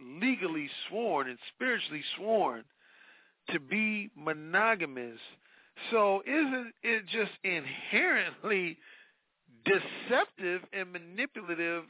legally sworn and spiritually sworn to be monogamous, So isn't it just inherently deceptive and manipulative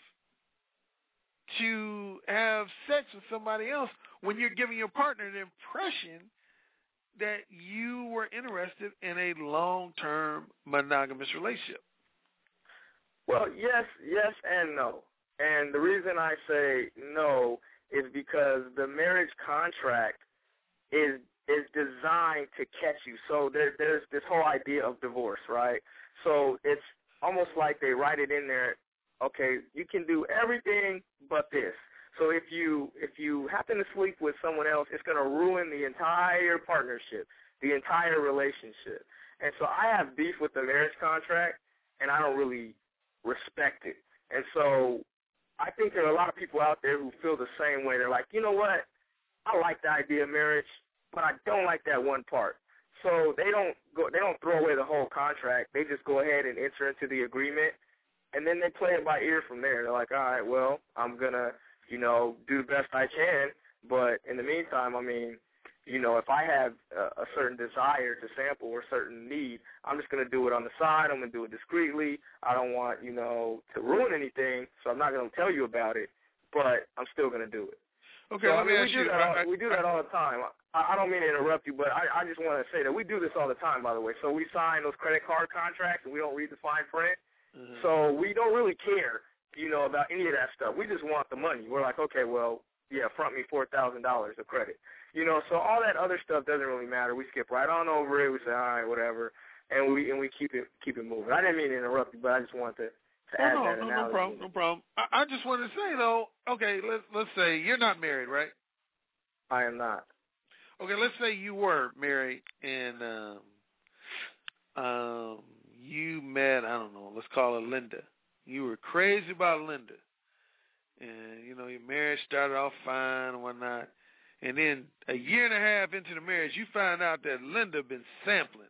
to have sex with somebody else when you're giving your partner the impression that you were interested in a long-term monogamous relationship? Well, yes and no. And the reason I say no is because the marriage contract is designed to catch you. So there's this whole idea of divorce, right? So it's almost like they write it in there, okay, you can do everything but this. So if you happen to sleep with someone else, it's going to ruin the entire partnership, the entire relationship. And so I have beef with the marriage contract, and I don't really respect it. And so I think there are a lot of people out there who feel the same way. They're like, you know what, I like the idea of marriage, but I don't like that one part. So they don't throw away the whole contract. They just go ahead and enter into the agreement, and then they play it by ear from there. They're like, all right, well, I'm going to, do the best I can, but in the meantime, I mean, if I have a certain desire to sample or a certain need, I'm just going to do it on the side. I'm going to do it discreetly. I don't want, to ruin anything, so I'm not going to tell you about it, but I'm still going to do it. Okay, so, let me ask you. We do that all the time. I don't mean to interrupt you, but I just want to say that we do this all the time, by the way. So we sign those credit card contracts, and we don't read the fine print. Mm-hmm. So we don't really care, about any of that stuff. We just want the money. We're like, okay, well, yeah, front me $4,000 of credit. So all that other stuff doesn't really matter. We skip right on over it. We say, all right, whatever, and we keep it moving. I didn't mean to interrupt you, but I just wanted to add that analogy. No problem. I just wanted to say, though, okay, let's say you're not married, right? I am not. Okay, let's say you were married and you met, I don't know, let's call her Linda. You were crazy about Linda. And, your marriage started off fine and whatnot. And then a year and a half into the marriage, you find out that Linda been sampling.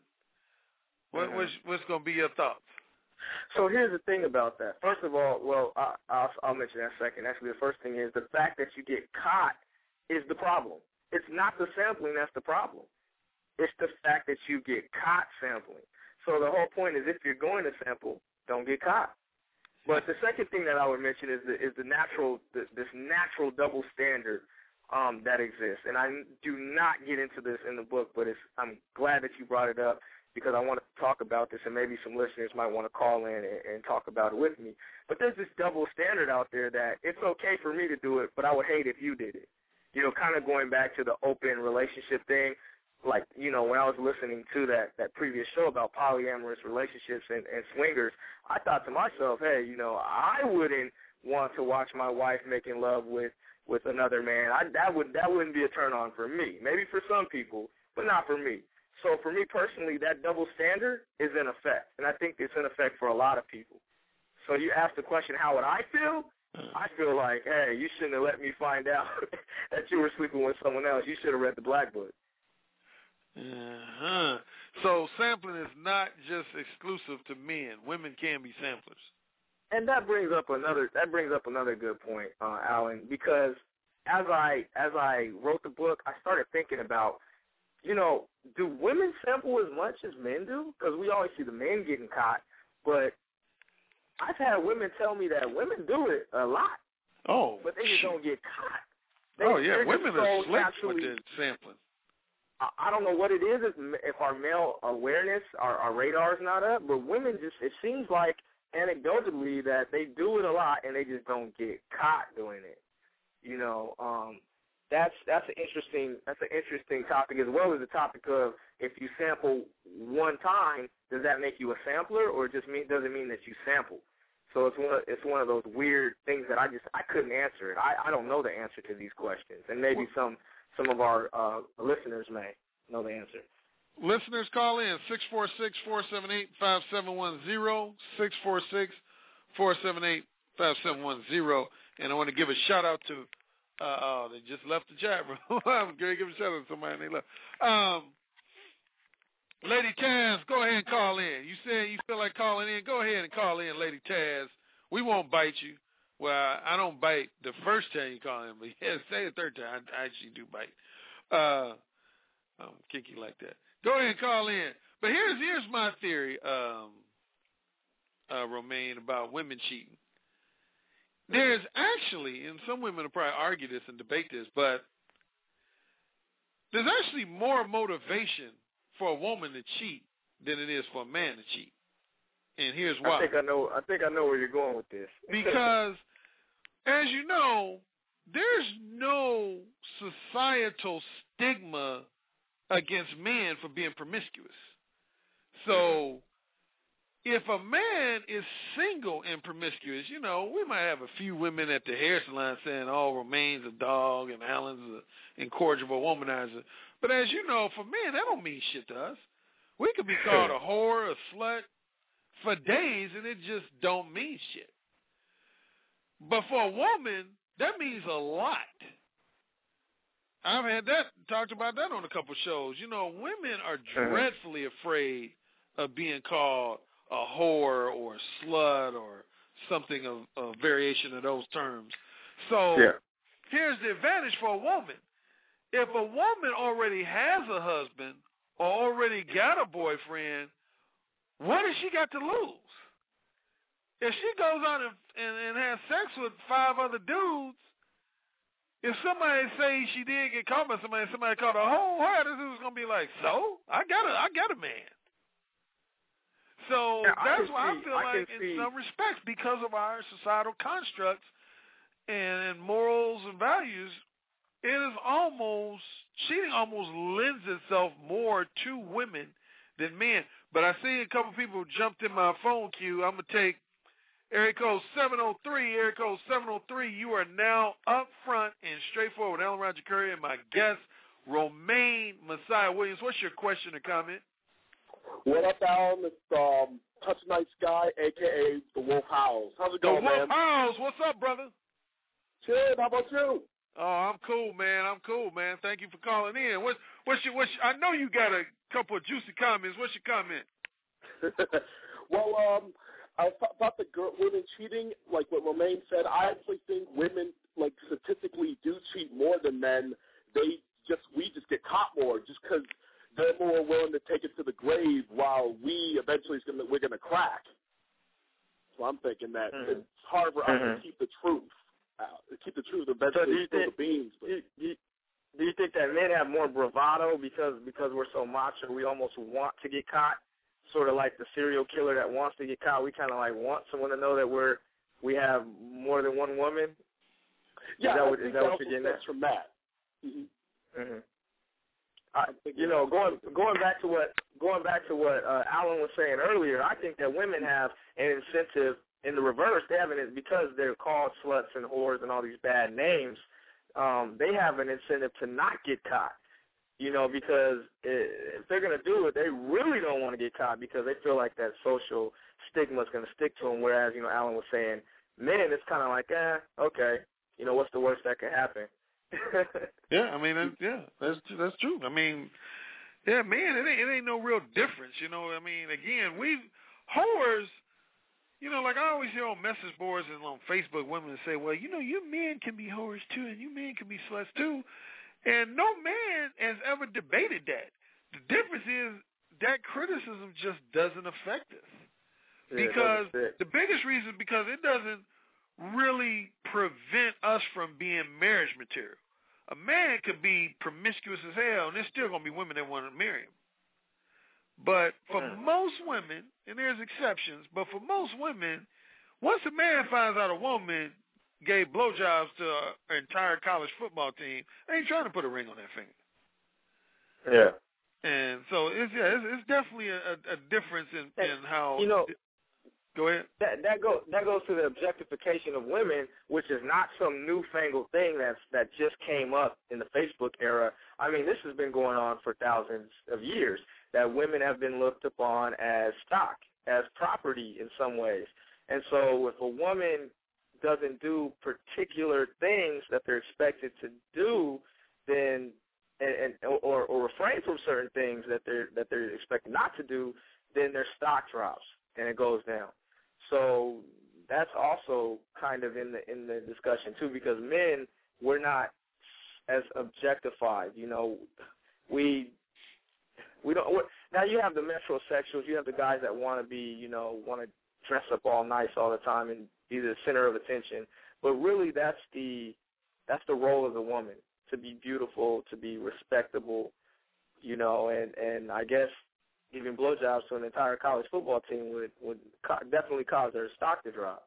What's going to be your thoughts? So here's the thing about that. First of all, well, I'll mention that second. Actually, the first thing is the fact that you get caught is the problem. It's not the sampling that's the problem. It's the fact that you get caught sampling. So the whole point is if you're going to sample, don't get caught. But the second thing that I would mention is this natural double standard that exists. And I do not get into this in the book, but I'm glad that you brought it up because I want to talk about this, and maybe some listeners might want to call in and talk about it with me. But there's this double standard out there that it's okay for me to do it, but I would hate if you did it. Kind of going back to the open relationship thing, like, when I was listening to that previous show about polyamorous relationships and swingers, I thought to myself, hey, I wouldn't want to watch my wife making love with another man. That wouldn't be a turn on for me. Maybe for some people, but not for me. So for me personally, that double standard is in effect, and I think it's in effect for a lot of people. So you ask the question, how would I feel? I feel like, hey, you shouldn't have let me find out that you were sleeping with someone else. You should have read the Black Book. Uh-huh. So sampling is not just exclusive to men. Women can be samplers. And that brings up another good point, Alan, because as I wrote the book, I started thinking about, do women sample as much as men do? Because we always see the men getting caught, but I've had women tell me that women do it a lot. Oh, but they just don't get caught. Women are slick with their sampling. I don't know what it is, if our male awareness, our radar is not up, but women just, it seems like anecdotally that they do it a lot and they just don't get caught doing it. That's an interesting topic, as well as the topic of if you sample one time, does that make you a sampler, or does it mean that you sample? So it's one of those weird things that I couldn't answer it. I don't know the answer to these questions, and maybe some of our listeners may know the answer. Listeners, call in 646-478-5710, 646-478-5710, and I want to give a shout out to. They just left the chat room. I'm going to give a shout out to somebody and they left. Lady Taz, go ahead and call in. You said you feel like calling in. Go ahead and call in, Lady Taz. We won't bite you. Well, I don't bite the first time you call in, but yeah, say the third time. I actually do bite. I'm kinky like that. Go ahead and call in. But here's my theory, Romaine, about women cheating. There's actually, and some women will probably argue this and debate this, but there's actually more motivation for a woman to cheat than it is for a man to cheat. And here's why. I think I know where you're going with this. Because, as you know, there's no societal stigma against men for being promiscuous. So, if a man is single and promiscuous, you know, we might have a few women at the hair salon saying, oh, Romaine's a dog and Alan's an incorrigible womanizer. But as you know, for men, that don't mean shit to us. We could be called a whore, a slut for days, and it just don't mean shit. But for a woman, that means a lot. I've had that, talked about that on a couple shows. You know, women are dreadfully afraid of being called a whore or a slut or something of a variation of those terms. So here's the advantage for a woman. If a woman already has a husband or already got a boyfriend, what has she got to lose? If she goes on and has sex with 5 other dudes, if somebody say she did get caught by somebody called a whore, this dude's gonna be like, so I got a man. So that's why I feel like in some respects, because of our societal constructs and morals and values, it is cheating almost lends itself more to women than men. But I see a couple people jumped in my phone queue. I'm going to take area code 703. Area code 703, you are now up front and straightforward. Alan Roger Curry and my guest, Romaine Messiah Williams. What's your question or comment? What up, Alan? It's Touch Nice Guy, a.k.a. The Wolf Howls. How's it going, man? The Wolf Howls. What's up, brother? Chill. How about you? Oh, I'm cool, man. Thank you for calling in. What's your I know you got a couple of juicy comments. What's your comment? Well, about the women cheating, like what Romaine said, I actually think women, like, statistically do cheat more than men. We just get caught more just because they're more willing to take it to the grave while we eventually we're going to crack. So I'm thinking that it's hard for us to keep the truth. Eventually spill the beans. Do you think that men have more bravado because we're so macho, we almost want to get caught? Sort of like the serial killer that wants to get caught. We kind of like want someone to know that we have more than one woman. Yeah, is that what you're getting at? From that. Going back to what Alan was saying earlier, I think that women have an incentive in the reverse. They have it because they're called sluts and whores and all these bad names. They have an incentive to not get caught. You know, because if they're going to do it, they really don't want to get caught because they feel like that social stigma is going to stick to them. Whereas, you know, Alan was saying, men, it's kind of like, okay, you know, what's the worst that could happen? Yeah, I mean, that's true. I mean, yeah, man, it ain't no real difference. You know, I mean, again, whores. You know, like I always hear on message boards and on Facebook, women say, well, you know, you men can be whores too, and you men can be sluts too. And no man has ever debated that. The difference is that criticism just doesn't affect us. Because the biggest reason, because it doesn't really prevent us from being marriage material. A man could be promiscuous as hell, and there's still going to be women that want to marry him. But for most women, and there's exceptions, but for most women, once a man finds out a woman gave blowjobs to an entire college football team, they ain't trying to put a ring on that finger. Yeah. And so it's definitely a difference in how. You know, go ahead. That goes to the objectification of women, which is not some newfangled thing that just came up in the Facebook era. I mean, this has been going on for thousands of years. That women have been looked upon as stock, as property in some ways. And so if a woman doesn't do particular things that they're expected to do, then or refrain from certain things that they're expected not to do, then their stock drops and it goes down. So that's also kind of in the discussion too, because men, we're not as objectified. You know, Now you have the metrosexuals, you have the guys that want to be, want to dress up all nice all the time and be the center of attention. But really, that's the role of the woman, to be beautiful, to be respectable, and I guess giving blowjobs to an entire college football team would definitely cause their stock to drop.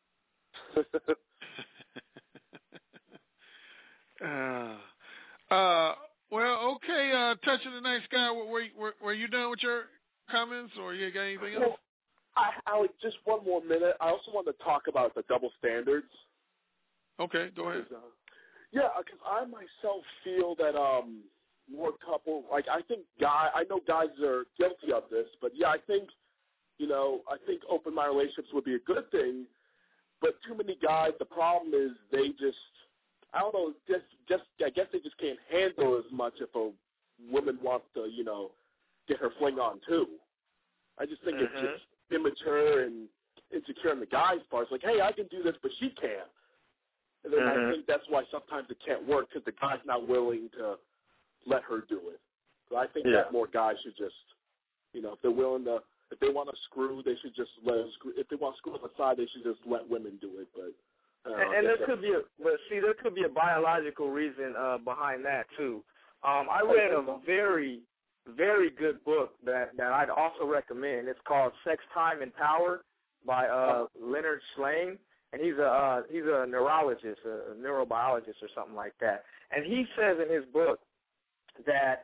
Well, okay. Touching the Nice Guy, were you done with your comments, or you got anything else? Alex, just one more minute. I also want to talk about the double standards. Okay, go ahead. Because I myself feel that more couples, I know guys are guilty of this, but I think open-minded relationships would be a good thing. But too many guys, the problem is they just, I don't know, I guess they just can't handle as much if a woman wants to, get her fling on too. I just think it's just immature and insecure on the guy's part. It's like, hey, I can do this, but she can't. And then I think that's why sometimes it can't work, because the guy's not willing to let her do it. So I think that more guys should just, if they're willing to, if they want to screw, they should just let them screw. If they want to screw on the side, they should just let women do it. But and there could be a biological reason behind that too. I read a very, very good book that I'd also recommend. It's called Sex, Time, and Power by Leonard Shlain. And he's a neurologist, a neurobiologist or something like that. And he says in his book that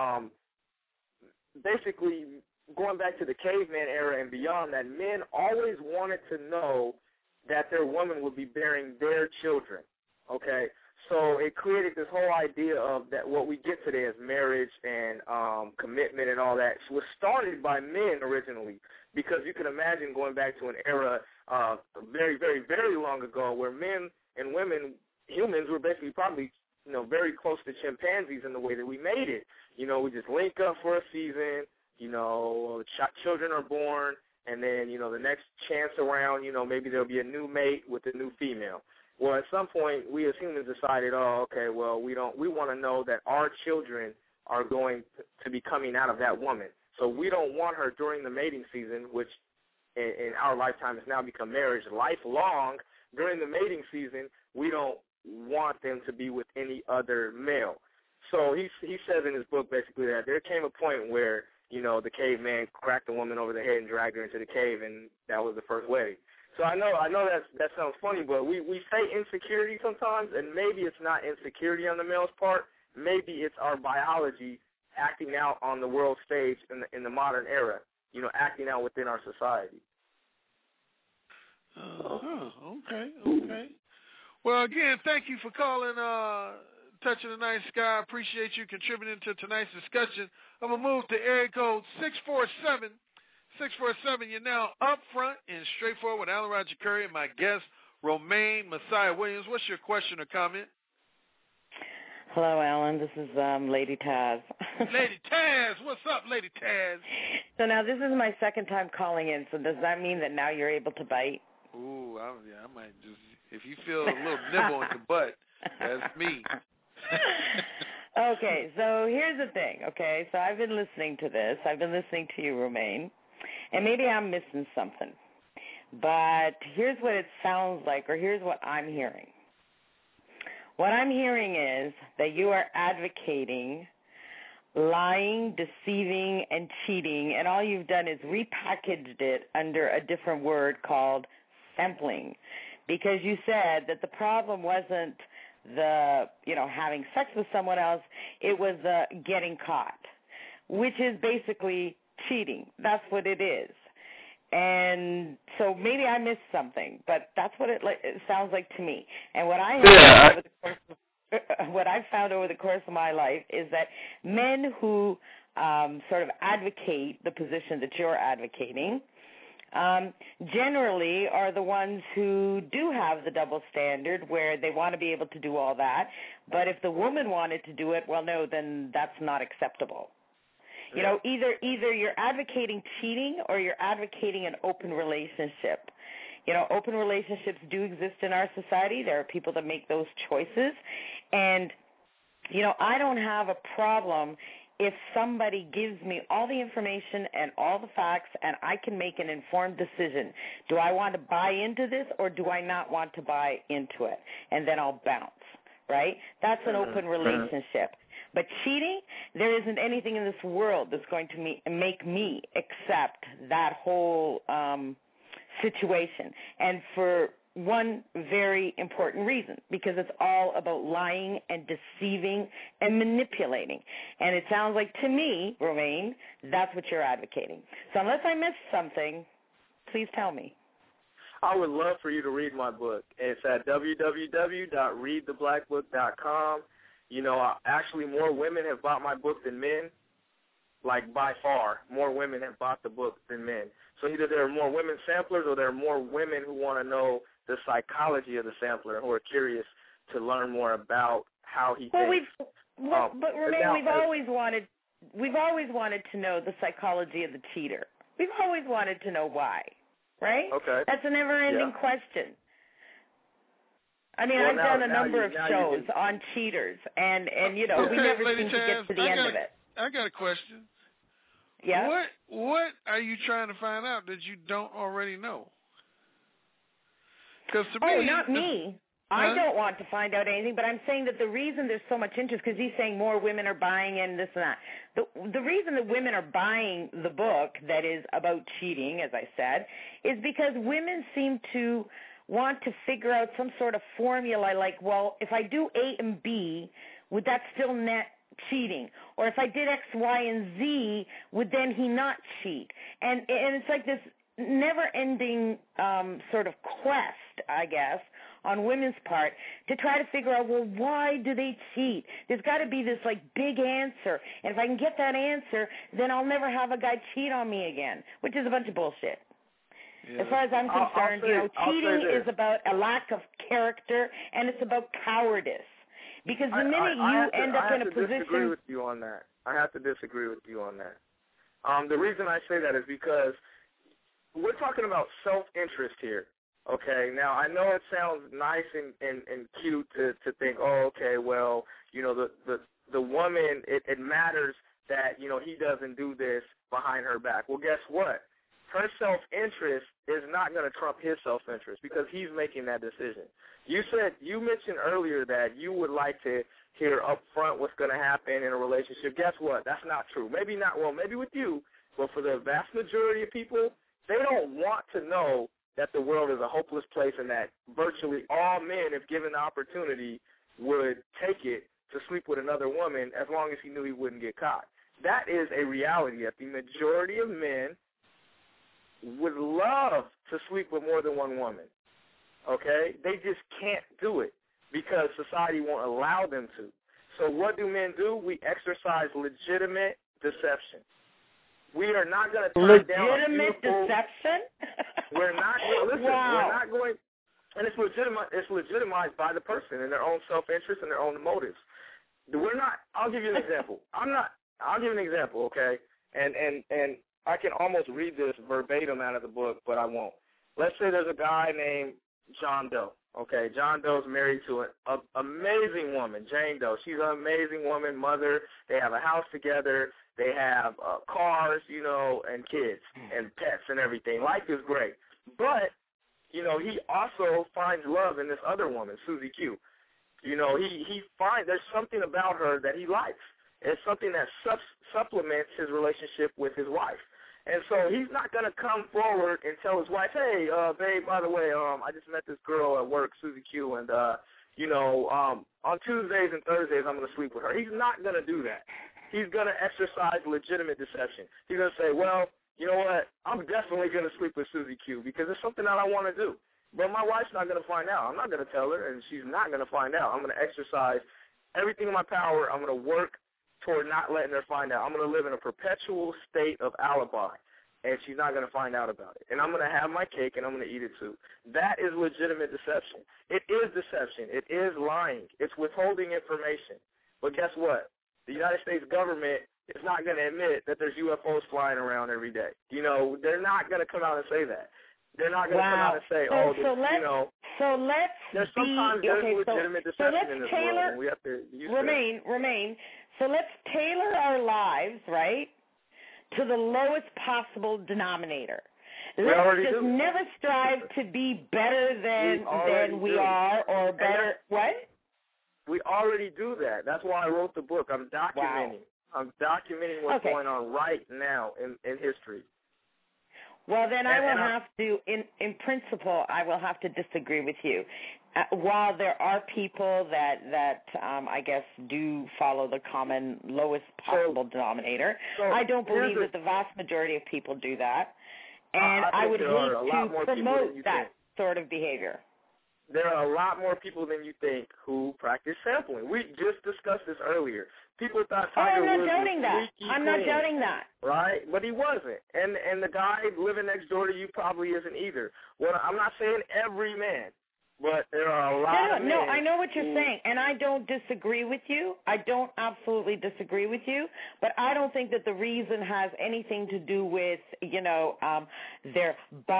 basically going back to the caveman era and beyond, that men always wanted to know that their woman would be bearing their children. Okay? So it created this whole idea of that what we get today as marriage and commitment and all that was started by men originally, because you can imagine going back to an era very, very, very long ago where men and women, humans, were basically probably, very close to chimpanzees in the way that we made it. We just link up for a season, children are born, and then, the next chance around, maybe there'll be a new mate with a new female. Well, at some point, we as humans decided, we want to know that our children are going to be coming out of that woman. So we don't want her during the mating season, which in our lifetime has now become marriage, lifelong. During the mating season, we don't want them to be with any other male. So he says in his book basically that there came a point where, the caveman cracked the woman over the head and dragged her into the cave, and that was the first wedding. So I know that sounds funny, but we say insecurity sometimes, and maybe it's not insecurity on the male's part. Maybe it's our biology acting out on the world stage in the modern era, acting out within our society. Okay. Well, again, thank you for calling Touching the Nice Guy. I appreciate you contributing to tonight's discussion. I'm going to move to area code 647. 647, you're now up front and straightforward with Alan Roger Curry and my guest, Romaine Messiah Williams. What's your question or comment? Hello, Alan. This is Lady Taz. Lady Taz, what's up, Lady Taz? So now this is my second time calling in, so does that mean that now you're able to bite? Ooh, I might just, if you feel a little nibble in the butt, that's me. Okay, so here's the thing, okay? So I've been listening to this. I've been listening to you, Romaine, and maybe I'm missing something. But here's what it sounds like, or here's what I'm hearing. What I'm hearing is that you are advocating lying, deceiving, and cheating, and all you've done is repackaged it under a different word called sampling, because you said that the problem wasn't having sex with someone else, it was getting caught, which is basically cheating. That's what it is. And so maybe I missed something, but that's what it sounds like to me. And what what I've found over the course of my life is that men who sort of advocate the position that you're advocating generally are the ones who do have the double standard where they want to be able to do all that. But if the woman wanted to do it, well, no, then that's not acceptable. Either you're advocating cheating or you're advocating an open relationship. Open relationships do exist in our society. There are people that make those choices. And, I don't have a problem if somebody gives me all the information and all the facts and I can make an informed decision. Do I want to buy into this or do I not want to buy into it? And then I'll bounce, right? That's an open relationship. But cheating, there isn't anything in this world that's going to make me accept that whole situation. And for one very important reason, because it's all about lying and deceiving and manipulating. And it sounds like to me, Romaine, that's what you're advocating. So unless I missed something, please tell me. I would love for you to read my book. It's at www.readtheblackbook.com. You know, actually more women have bought my book than men. Like, by far, more women have bought the book than men. So either there are more women samplers or there are more women who want to know the psychology of the sampler, who are curious to learn more about how he thinks. But Romaine, we've always wanted to know the psychology of the cheater. We've always wanted to know why, right? Okay. That's a never-ending question. I mean, I've done a number of shows on cheaters, and you know, we never seem to get to the end of it. I got a question. Yeah? What are you trying to find out that you don't already know? Because to me, not me. I don't want to find out anything, but I'm saying that the reason there's so much interest, because he's saying more women are buying in this and that. The reason that women are buying the book that is about cheating, as I said, is because women seem to want to figure out some sort of formula like, well, if I do A and B, would that still net cheating? Or if I did X, Y, and Z, would then he not cheat? And it's like this never-ending sort of quest, I guess, on women's part to try to figure out, well, why do they cheat? There's got to be this, like, big answer. And if I can get that answer, then I'll never have a guy cheat on me again, which is a bunch of bullshit. Yeah. As far as I'm concerned, cheating is about a lack of character, and it's about cowardice. Because the minute you end up in a position... I have to disagree with you on that. The reason I say that is because we're talking about self-interest here, okay? Now, I know it sounds nice and cute to think, oh, okay, well, you know, the woman, it matters that, you know, he doesn't do this behind her back. Well, guess what? Her self-interest is not going to trump his self-interest because he's making that decision. You mentioned earlier that you would like to hear up front what's going to happen in a relationship. Guess what? That's not true. Maybe with you, but for the vast majority of people, they don't want to know that the world is a hopeless place and that virtually all men, if given the opportunity, would take it to sleep with another woman as long as he knew he wouldn't get caught. That is a reality that the majority of men would love to sleep with more than one woman, okay? They just can't do it because society won't allow them to. So what do men do? We exercise legitimate deception. We are not going to turn down legitimate deception? We're not going to listen. Wow. We're not going, and it's legitimized by the person in their own self-interest and their own motives. We're not. I'll give you an example. I'll give you an example, okay? And I can almost read this verbatim out of the book, but I won't. Let's say there's a guy named John Doe. Okay, John Doe's married to an amazing woman, Jane Doe. She's an amazing woman, mother. They have a house together. They have cars, you know, and kids and pets and everything. Life is great. But, you know, he also finds love in this other woman, Susie Q. You know, he finds there's something about her that he likes. It's something that supplements his relationship with his wife. And so he's not going to come forward and tell his wife, hey, babe, by the way, I just met this girl at work, Susie Q, and, you know, on Tuesdays and Thursdays I'm going to sleep with her. He's not going to do that. He's going to exercise legitimate deception. He's going to say, well, you know what, I'm definitely going to sleep with Susie Q because it's something that I want to do. But my wife's not going to find out. I'm not going to tell her, and she's not going to find out. I'm going to exercise everything in my power. I'm going to work toward not letting her find out. I'm going to live in a perpetual state of alibi, and she's not going to find out about it. And I'm going to have my cake, and I'm going to eat it too. That is legitimate deception. It is deception. It is lying. It's withholding information. But guess what? The United States government is not going to admit that there's UFOs flying around every day. You know, they're not going to come out and say that. They're not going to come out and say, there's sometimes legitimate deception in this world, and we have to use Romaine, so let's tailor our lives, right, to the lowest possible denominator. Let's just never strive to be better than we are or better. What? We already do that. That's why I wrote the book. I'm documenting. Wow. I'm documenting what's going on right now in history. Well, then I will have to, in principle, I will have to disagree with you. While there are people that I guess do follow the common lowest possible denominator, I don't believe that the vast majority of people do that. And I would hate to promote that sort of behavior. There are a lot more people than you think who practice sampling. We just discussed this earlier. People thought Tiger Woods was squeaky I'm not doubting that. Right? But he wasn't. And the guy living next door to you probably isn't either. Well, I'm not saying every man, but there are a lot of men. No, I know what you're saying, and I don't disagree with you. I don't absolutely disagree with you, but I don't think that the reason has anything to do with, their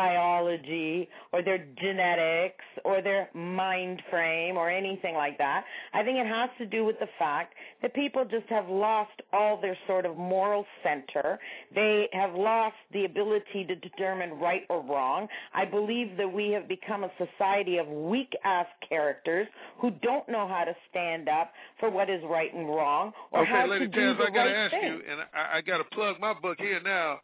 biology or their genetics or their mind frame or anything like that. I think it has to do with the fact that people just have lost all their sort of moral center. They have lost the ability to determine right or wrong. I believe that we have become a society of weak-ass characters who don't know how to stand up for what is right and wrong or how to do the right thing. Okay, Lady Taz, I got to ask you, and I got to plug my book here now,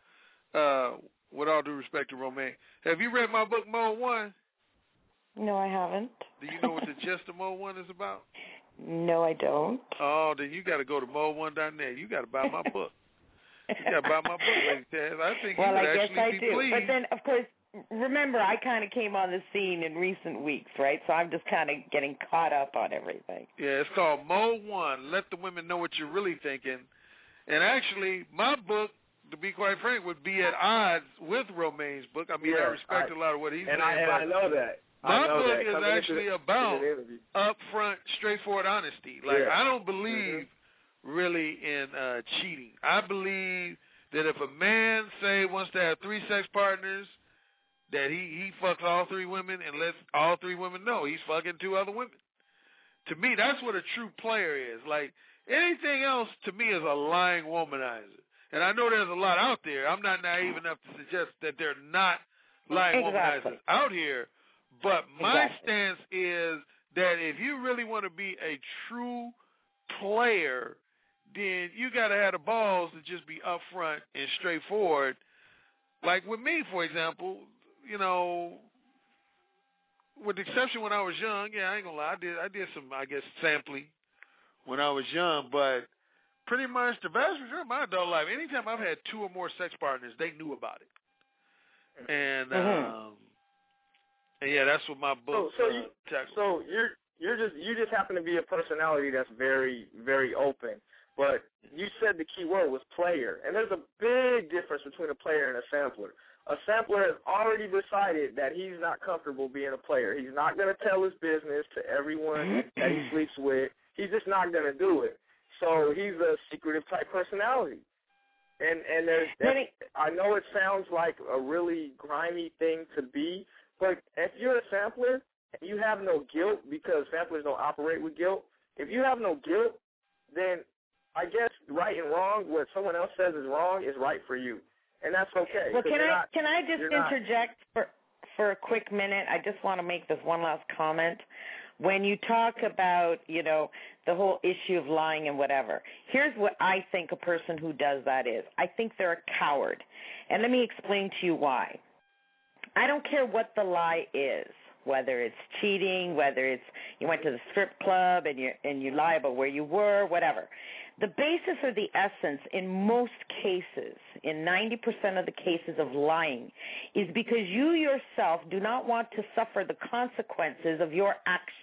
with all due respect to Romaine. Have you read my book, Mode 1? No, I haven't. Do you know what the gist of Mode 1 is about? No, I don't. Oh, then you got to go to mode1.net. You got to buy my book. You got to buy my book, Lady Taz. I think you would actually be pleased. But then, of course, remember, I kind of came on the scene in recent weeks, right? So I'm just kind of getting caught up on everything. Yeah, it's called Mode 1. Let the women know what you're really thinking. And actually, my book, to be quite frank, would be at odds with Romaine's book. I mean, I respect a lot of what he's saying. And I know that. My book is actually about upfront, straightforward honesty. Like, I don't believe really in cheating. I believe that if a man, say, wants to have 3 sex partners, that he fucks all 3 women and lets all 3 women know he's fucking 2 other women. To me, that's what a true player is. Like, anything else to me is a lying womanizer. And I know there's a lot out there. I'm not naive enough to suggest that they're not lying womanizers out here. But my stance is that if you really want to be a true player, then you got to have the balls to just be upfront and straightforward. Like with me, for example, with the exception when I was young, I ain't gonna lie, I did some, I guess, sampling when I was young, but pretty much the vast majority of my adult life, anytime I've had 2 or more sex partners, they knew about it. And yeah, that's what my book. So you just happen to be a personality that's very, very open. But you said the key word was player, and there's a big difference between a player and a sampler. A sampler has already decided that he's not comfortable being a player. He's not going to tell his business to everyone that he sleeps with. He's just not going to do it. So he's a secretive type personality. And I know it sounds like a really grimy thing to be, but if you're a sampler and you have no guilt, because samplers don't operate with guilt, if you have no guilt, then I guess right and wrong, what someone else says is wrong, is right for you. And that's okay. Well, can I just interject for a quick minute? I just want to make this one last comment. When you talk about, the whole issue of lying and whatever, here's what I think a person who does that is. I think they're a coward. And let me explain to you why. I don't care what the lie is, whether it's cheating, whether it's you went to the strip club and you lie about where you were, whatever. The basis or the essence in most cases, in 90% of the cases of lying, is because you yourself do not want to suffer the consequences of your actions.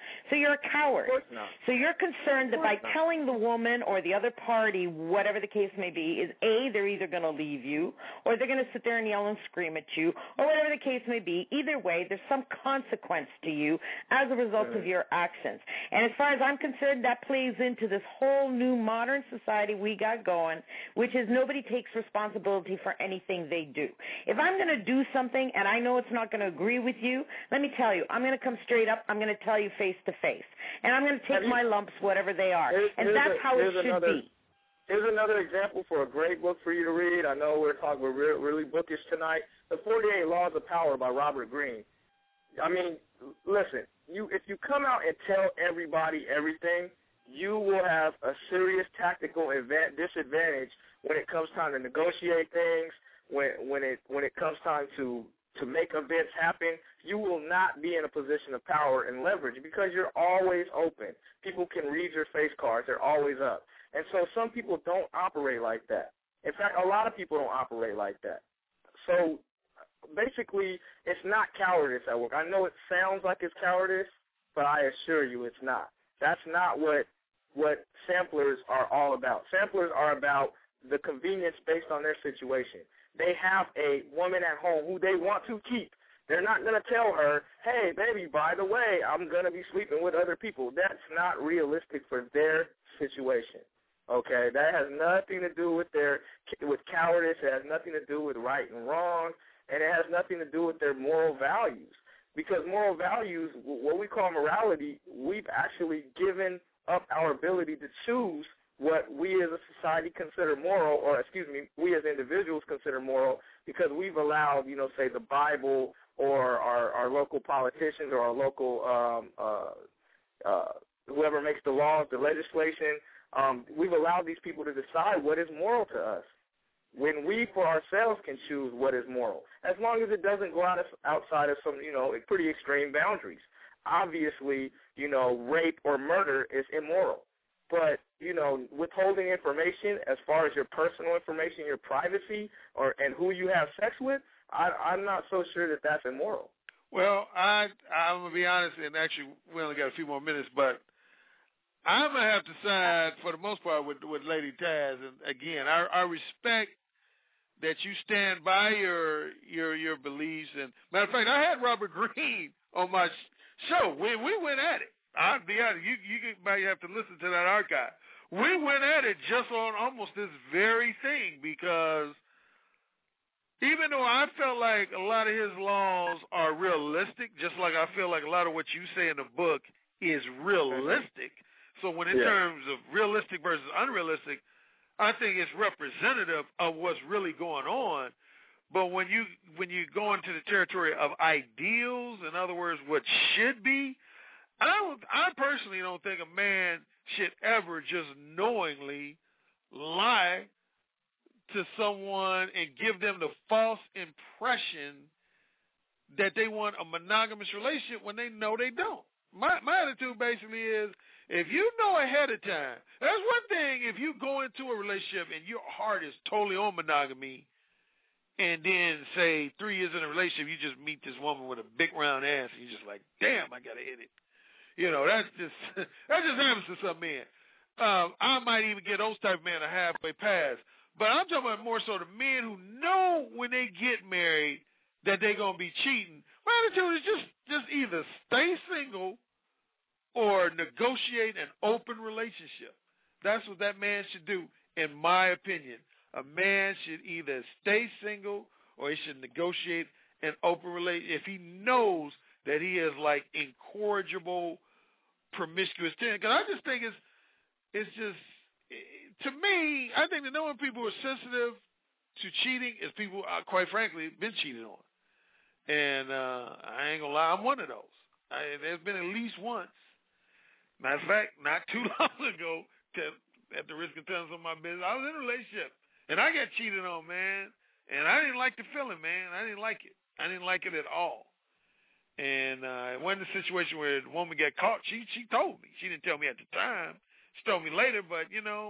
So you're a coward. Of course not. So you're concerned that by telling the woman or the other party, whatever the case may be, is A, they're either going to leave you, or they're going to sit there and yell and scream at you, or whatever the case may be. Either way, there's some consequence to you as a result of your actions. And as far as I'm concerned, that plays into this whole new modern society we got going, which is nobody takes responsibility for anything they do. If I'm going to do something and I know it's not going to agree with you, let me tell you, I'm going to come straight up. I'm going to tell you face to face. And I'm going to take my lumps, whatever they are. And that's how it should be. Here's another example for a great book for you to read. I know we're really bookish tonight. The 48 Laws of Power by Robert Greene. I mean, listen, if you come out and tell everybody everything, you will have a serious tactical disadvantage when it comes time to negotiate things, when it comes time to make events happen. You will not be in a position of power and leverage because you're always open. People can read your face cards. They're always up. And so some people don't operate like that. In fact, a lot of people don't operate like that. So basically, it's not cowardice at work. I know it sounds like it's cowardice, but I assure you it's not. That's not what samplers are all about. Samplers are about the convenience based on their situation. They have a woman at home who they want to keep. They're not going to tell her, hey, baby, by the way, I'm going to be sleeping with other people. That's not realistic for their situation. Okay, that has nothing to do with cowardice. It has nothing to do with right and wrong, and it has nothing to do with their moral values. Because moral values, what we call morality, we've actually given up our ability to choose what we as a society consider moral, or we as individuals consider moral, because we've allowed, say the Bible or our local politicians or our local whoever makes the laws, the legislation. We've allowed these people to decide what is moral to us when we for ourselves can choose what is moral, as long as it doesn't go outside of some, pretty extreme boundaries. Obviously, rape or murder is immoral. But, withholding information as far as your personal information, your privacy, and who you have sex with, I'm not so sure that that's immoral. Well, I'm going to be honest, and actually we only got a few more minutes, but I'm going to have to side, for the most part, with Lady Taz. And, again, I respect that you stand by your beliefs. And matter of fact, I had Robert Greene on my show. We went at it. I'll be honest. You might have to listen to that archive. We went at it just on almost this very thing, because even though I felt like a lot of his laws are realistic, just like I feel like a lot of what you say in the book is realistic. So when in terms of realistic versus unrealistic, I think it's representative of what's really going on. But when you go into the territory of ideals, in other words, what should be, I personally don't think a man should ever just knowingly lie to someone and give them the false impression that they want a monogamous relationship when they know they don't. My attitude basically is, if you know ahead of time, that's one thing if you go into a relationship and your heart is totally on monogamy, and then, say, 3 years in a relationship, you just meet this woman with a big round ass, and you're just like, damn, I got to hit it. That just happens to some men. I might even get those type of men a halfway pass. But I'm talking about more so the men who know when they get married that they're going to be cheating. My attitude is just either stay single or negotiate an open relationship. That's what that man should do, in my opinion. A man should either stay single or he should negotiate an open relationship if he knows that he is like incorrigible, promiscuous thing. Because I just think it's just, to me, I think the number of people who are sensitive to cheating is people, quite frankly, been cheated on. And I ain't going to lie, I'm one of those. There's been at least once. Matter of fact, not too long ago, at the risk of telling some of my business, I was in a relationship, and I got cheated on, man. And I didn't like the feeling, man. I didn't like it. I didn't like it at all. And it wasn't a situation where the woman got caught. She told me. She didn't tell me at the time. She told me later, but,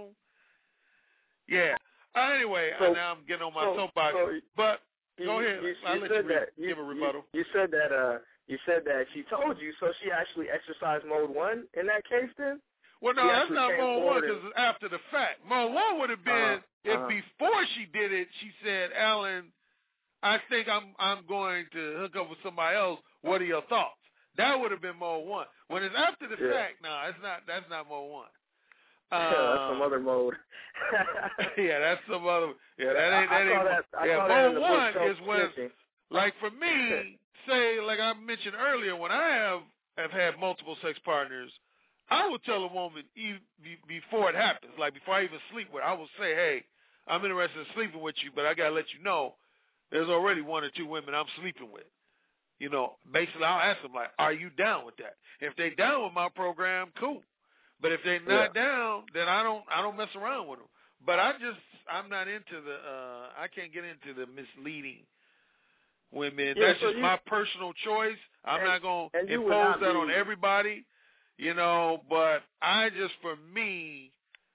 yeah. Anyway, now I'm getting on my soapbox. But go ahead. I'll let you give a rebuttal. You said that you said that she told you, so she actually exercised mode 1 in that case then? Well, no, that's not mode 1 because it's after the fact. Mode 1 would have been if before she did it, she said, Alan, I think I'm going to hook up with somebody else. What are your thoughts? That would have been mode 1. When it's after the fact, no, that's not mode 1. That's some other mode. Yeah, that's some other. Yeah, that ain't. Mode 1 is when, like for me, say like I mentioned earlier, when I have had multiple sex partners, I will tell a woman before it happens, like before I even sleep with her, I will say, hey, I'm interested in sleeping with you, but I gotta let you know there's already 1 or 2 women I'm sleeping with. You know, basically I'll ask them like, are you down with that? If they down with my program, cool. But if they're not down, then I don't mess around with them. But I'm not into I can't get into the misleading women. That's just my personal choice. I'm not going to impose that on everybody, you know, but for me,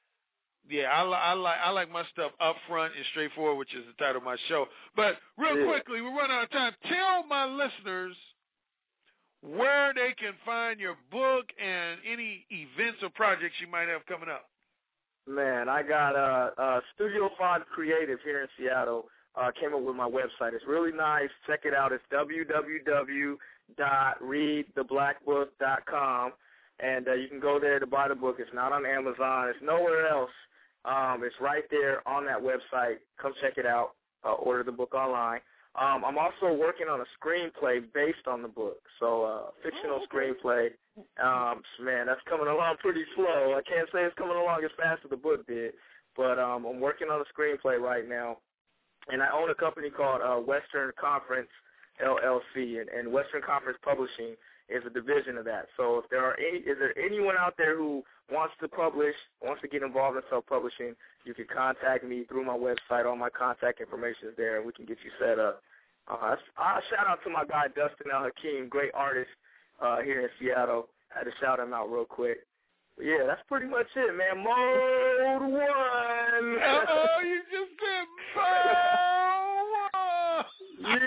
I like my stuff up front and straightforward, which is the title of my show. But real quickly, we're running out of time. Tell my listeners where they can find your book and any events or projects you might have coming up. Man, I got Studio 5 Creative here in Seattle. Came up with my website. It's really nice. Check it out. It's www.readtheblackbook.com. And you can go there to buy the book. It's not on Amazon. It's nowhere else. It's right there on that website. Come check it out. Order the book online. I'm also working on a screenplay based on the book. So fictional screenplay. Man, that's coming along pretty slow. I can't say it's coming along as fast as the book did. But I'm working on a screenplay right now. And I own a company called Western Conference LLC. And Western Conference Publishing is a division of that. So if is there anyone out there who wants to publish, wants to get involved in self-publishing, you can contact me through my website. All my contact information is there, and we can get you set up. Shout out to my guy, Dustin Al-Hakim, great artist here in Seattle. I had to shout him out real quick. But yeah, that's pretty much it, man. Mode 1. Oh, you just said Mode 1.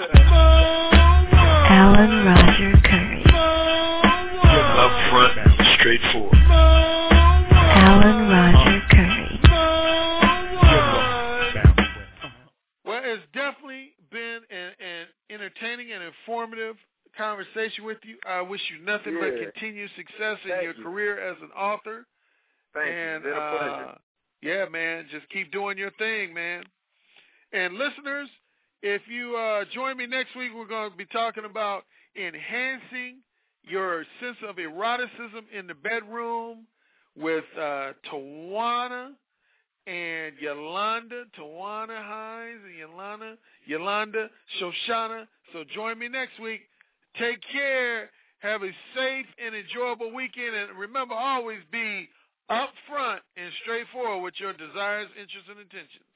Yeah. Alan Roger Curry. Up front, straightforward. Alan Roger Curry. Well, it's definitely been an entertaining and informative conversation with you. I wish you nothing but continued success in your career as an author. Thank you. It's been a pleasure. Yeah, man, just keep doing your thing, man. And listeners, if you join me next week, we're going to be talking about enhancing your sense of eroticism in the bedroom with Tawana and Yolanda Hines and Yolanda Shoshana. So join me next week. Take care. Have a safe and enjoyable weekend. And remember, always be upfront and straightforward with your desires, interests, and intentions.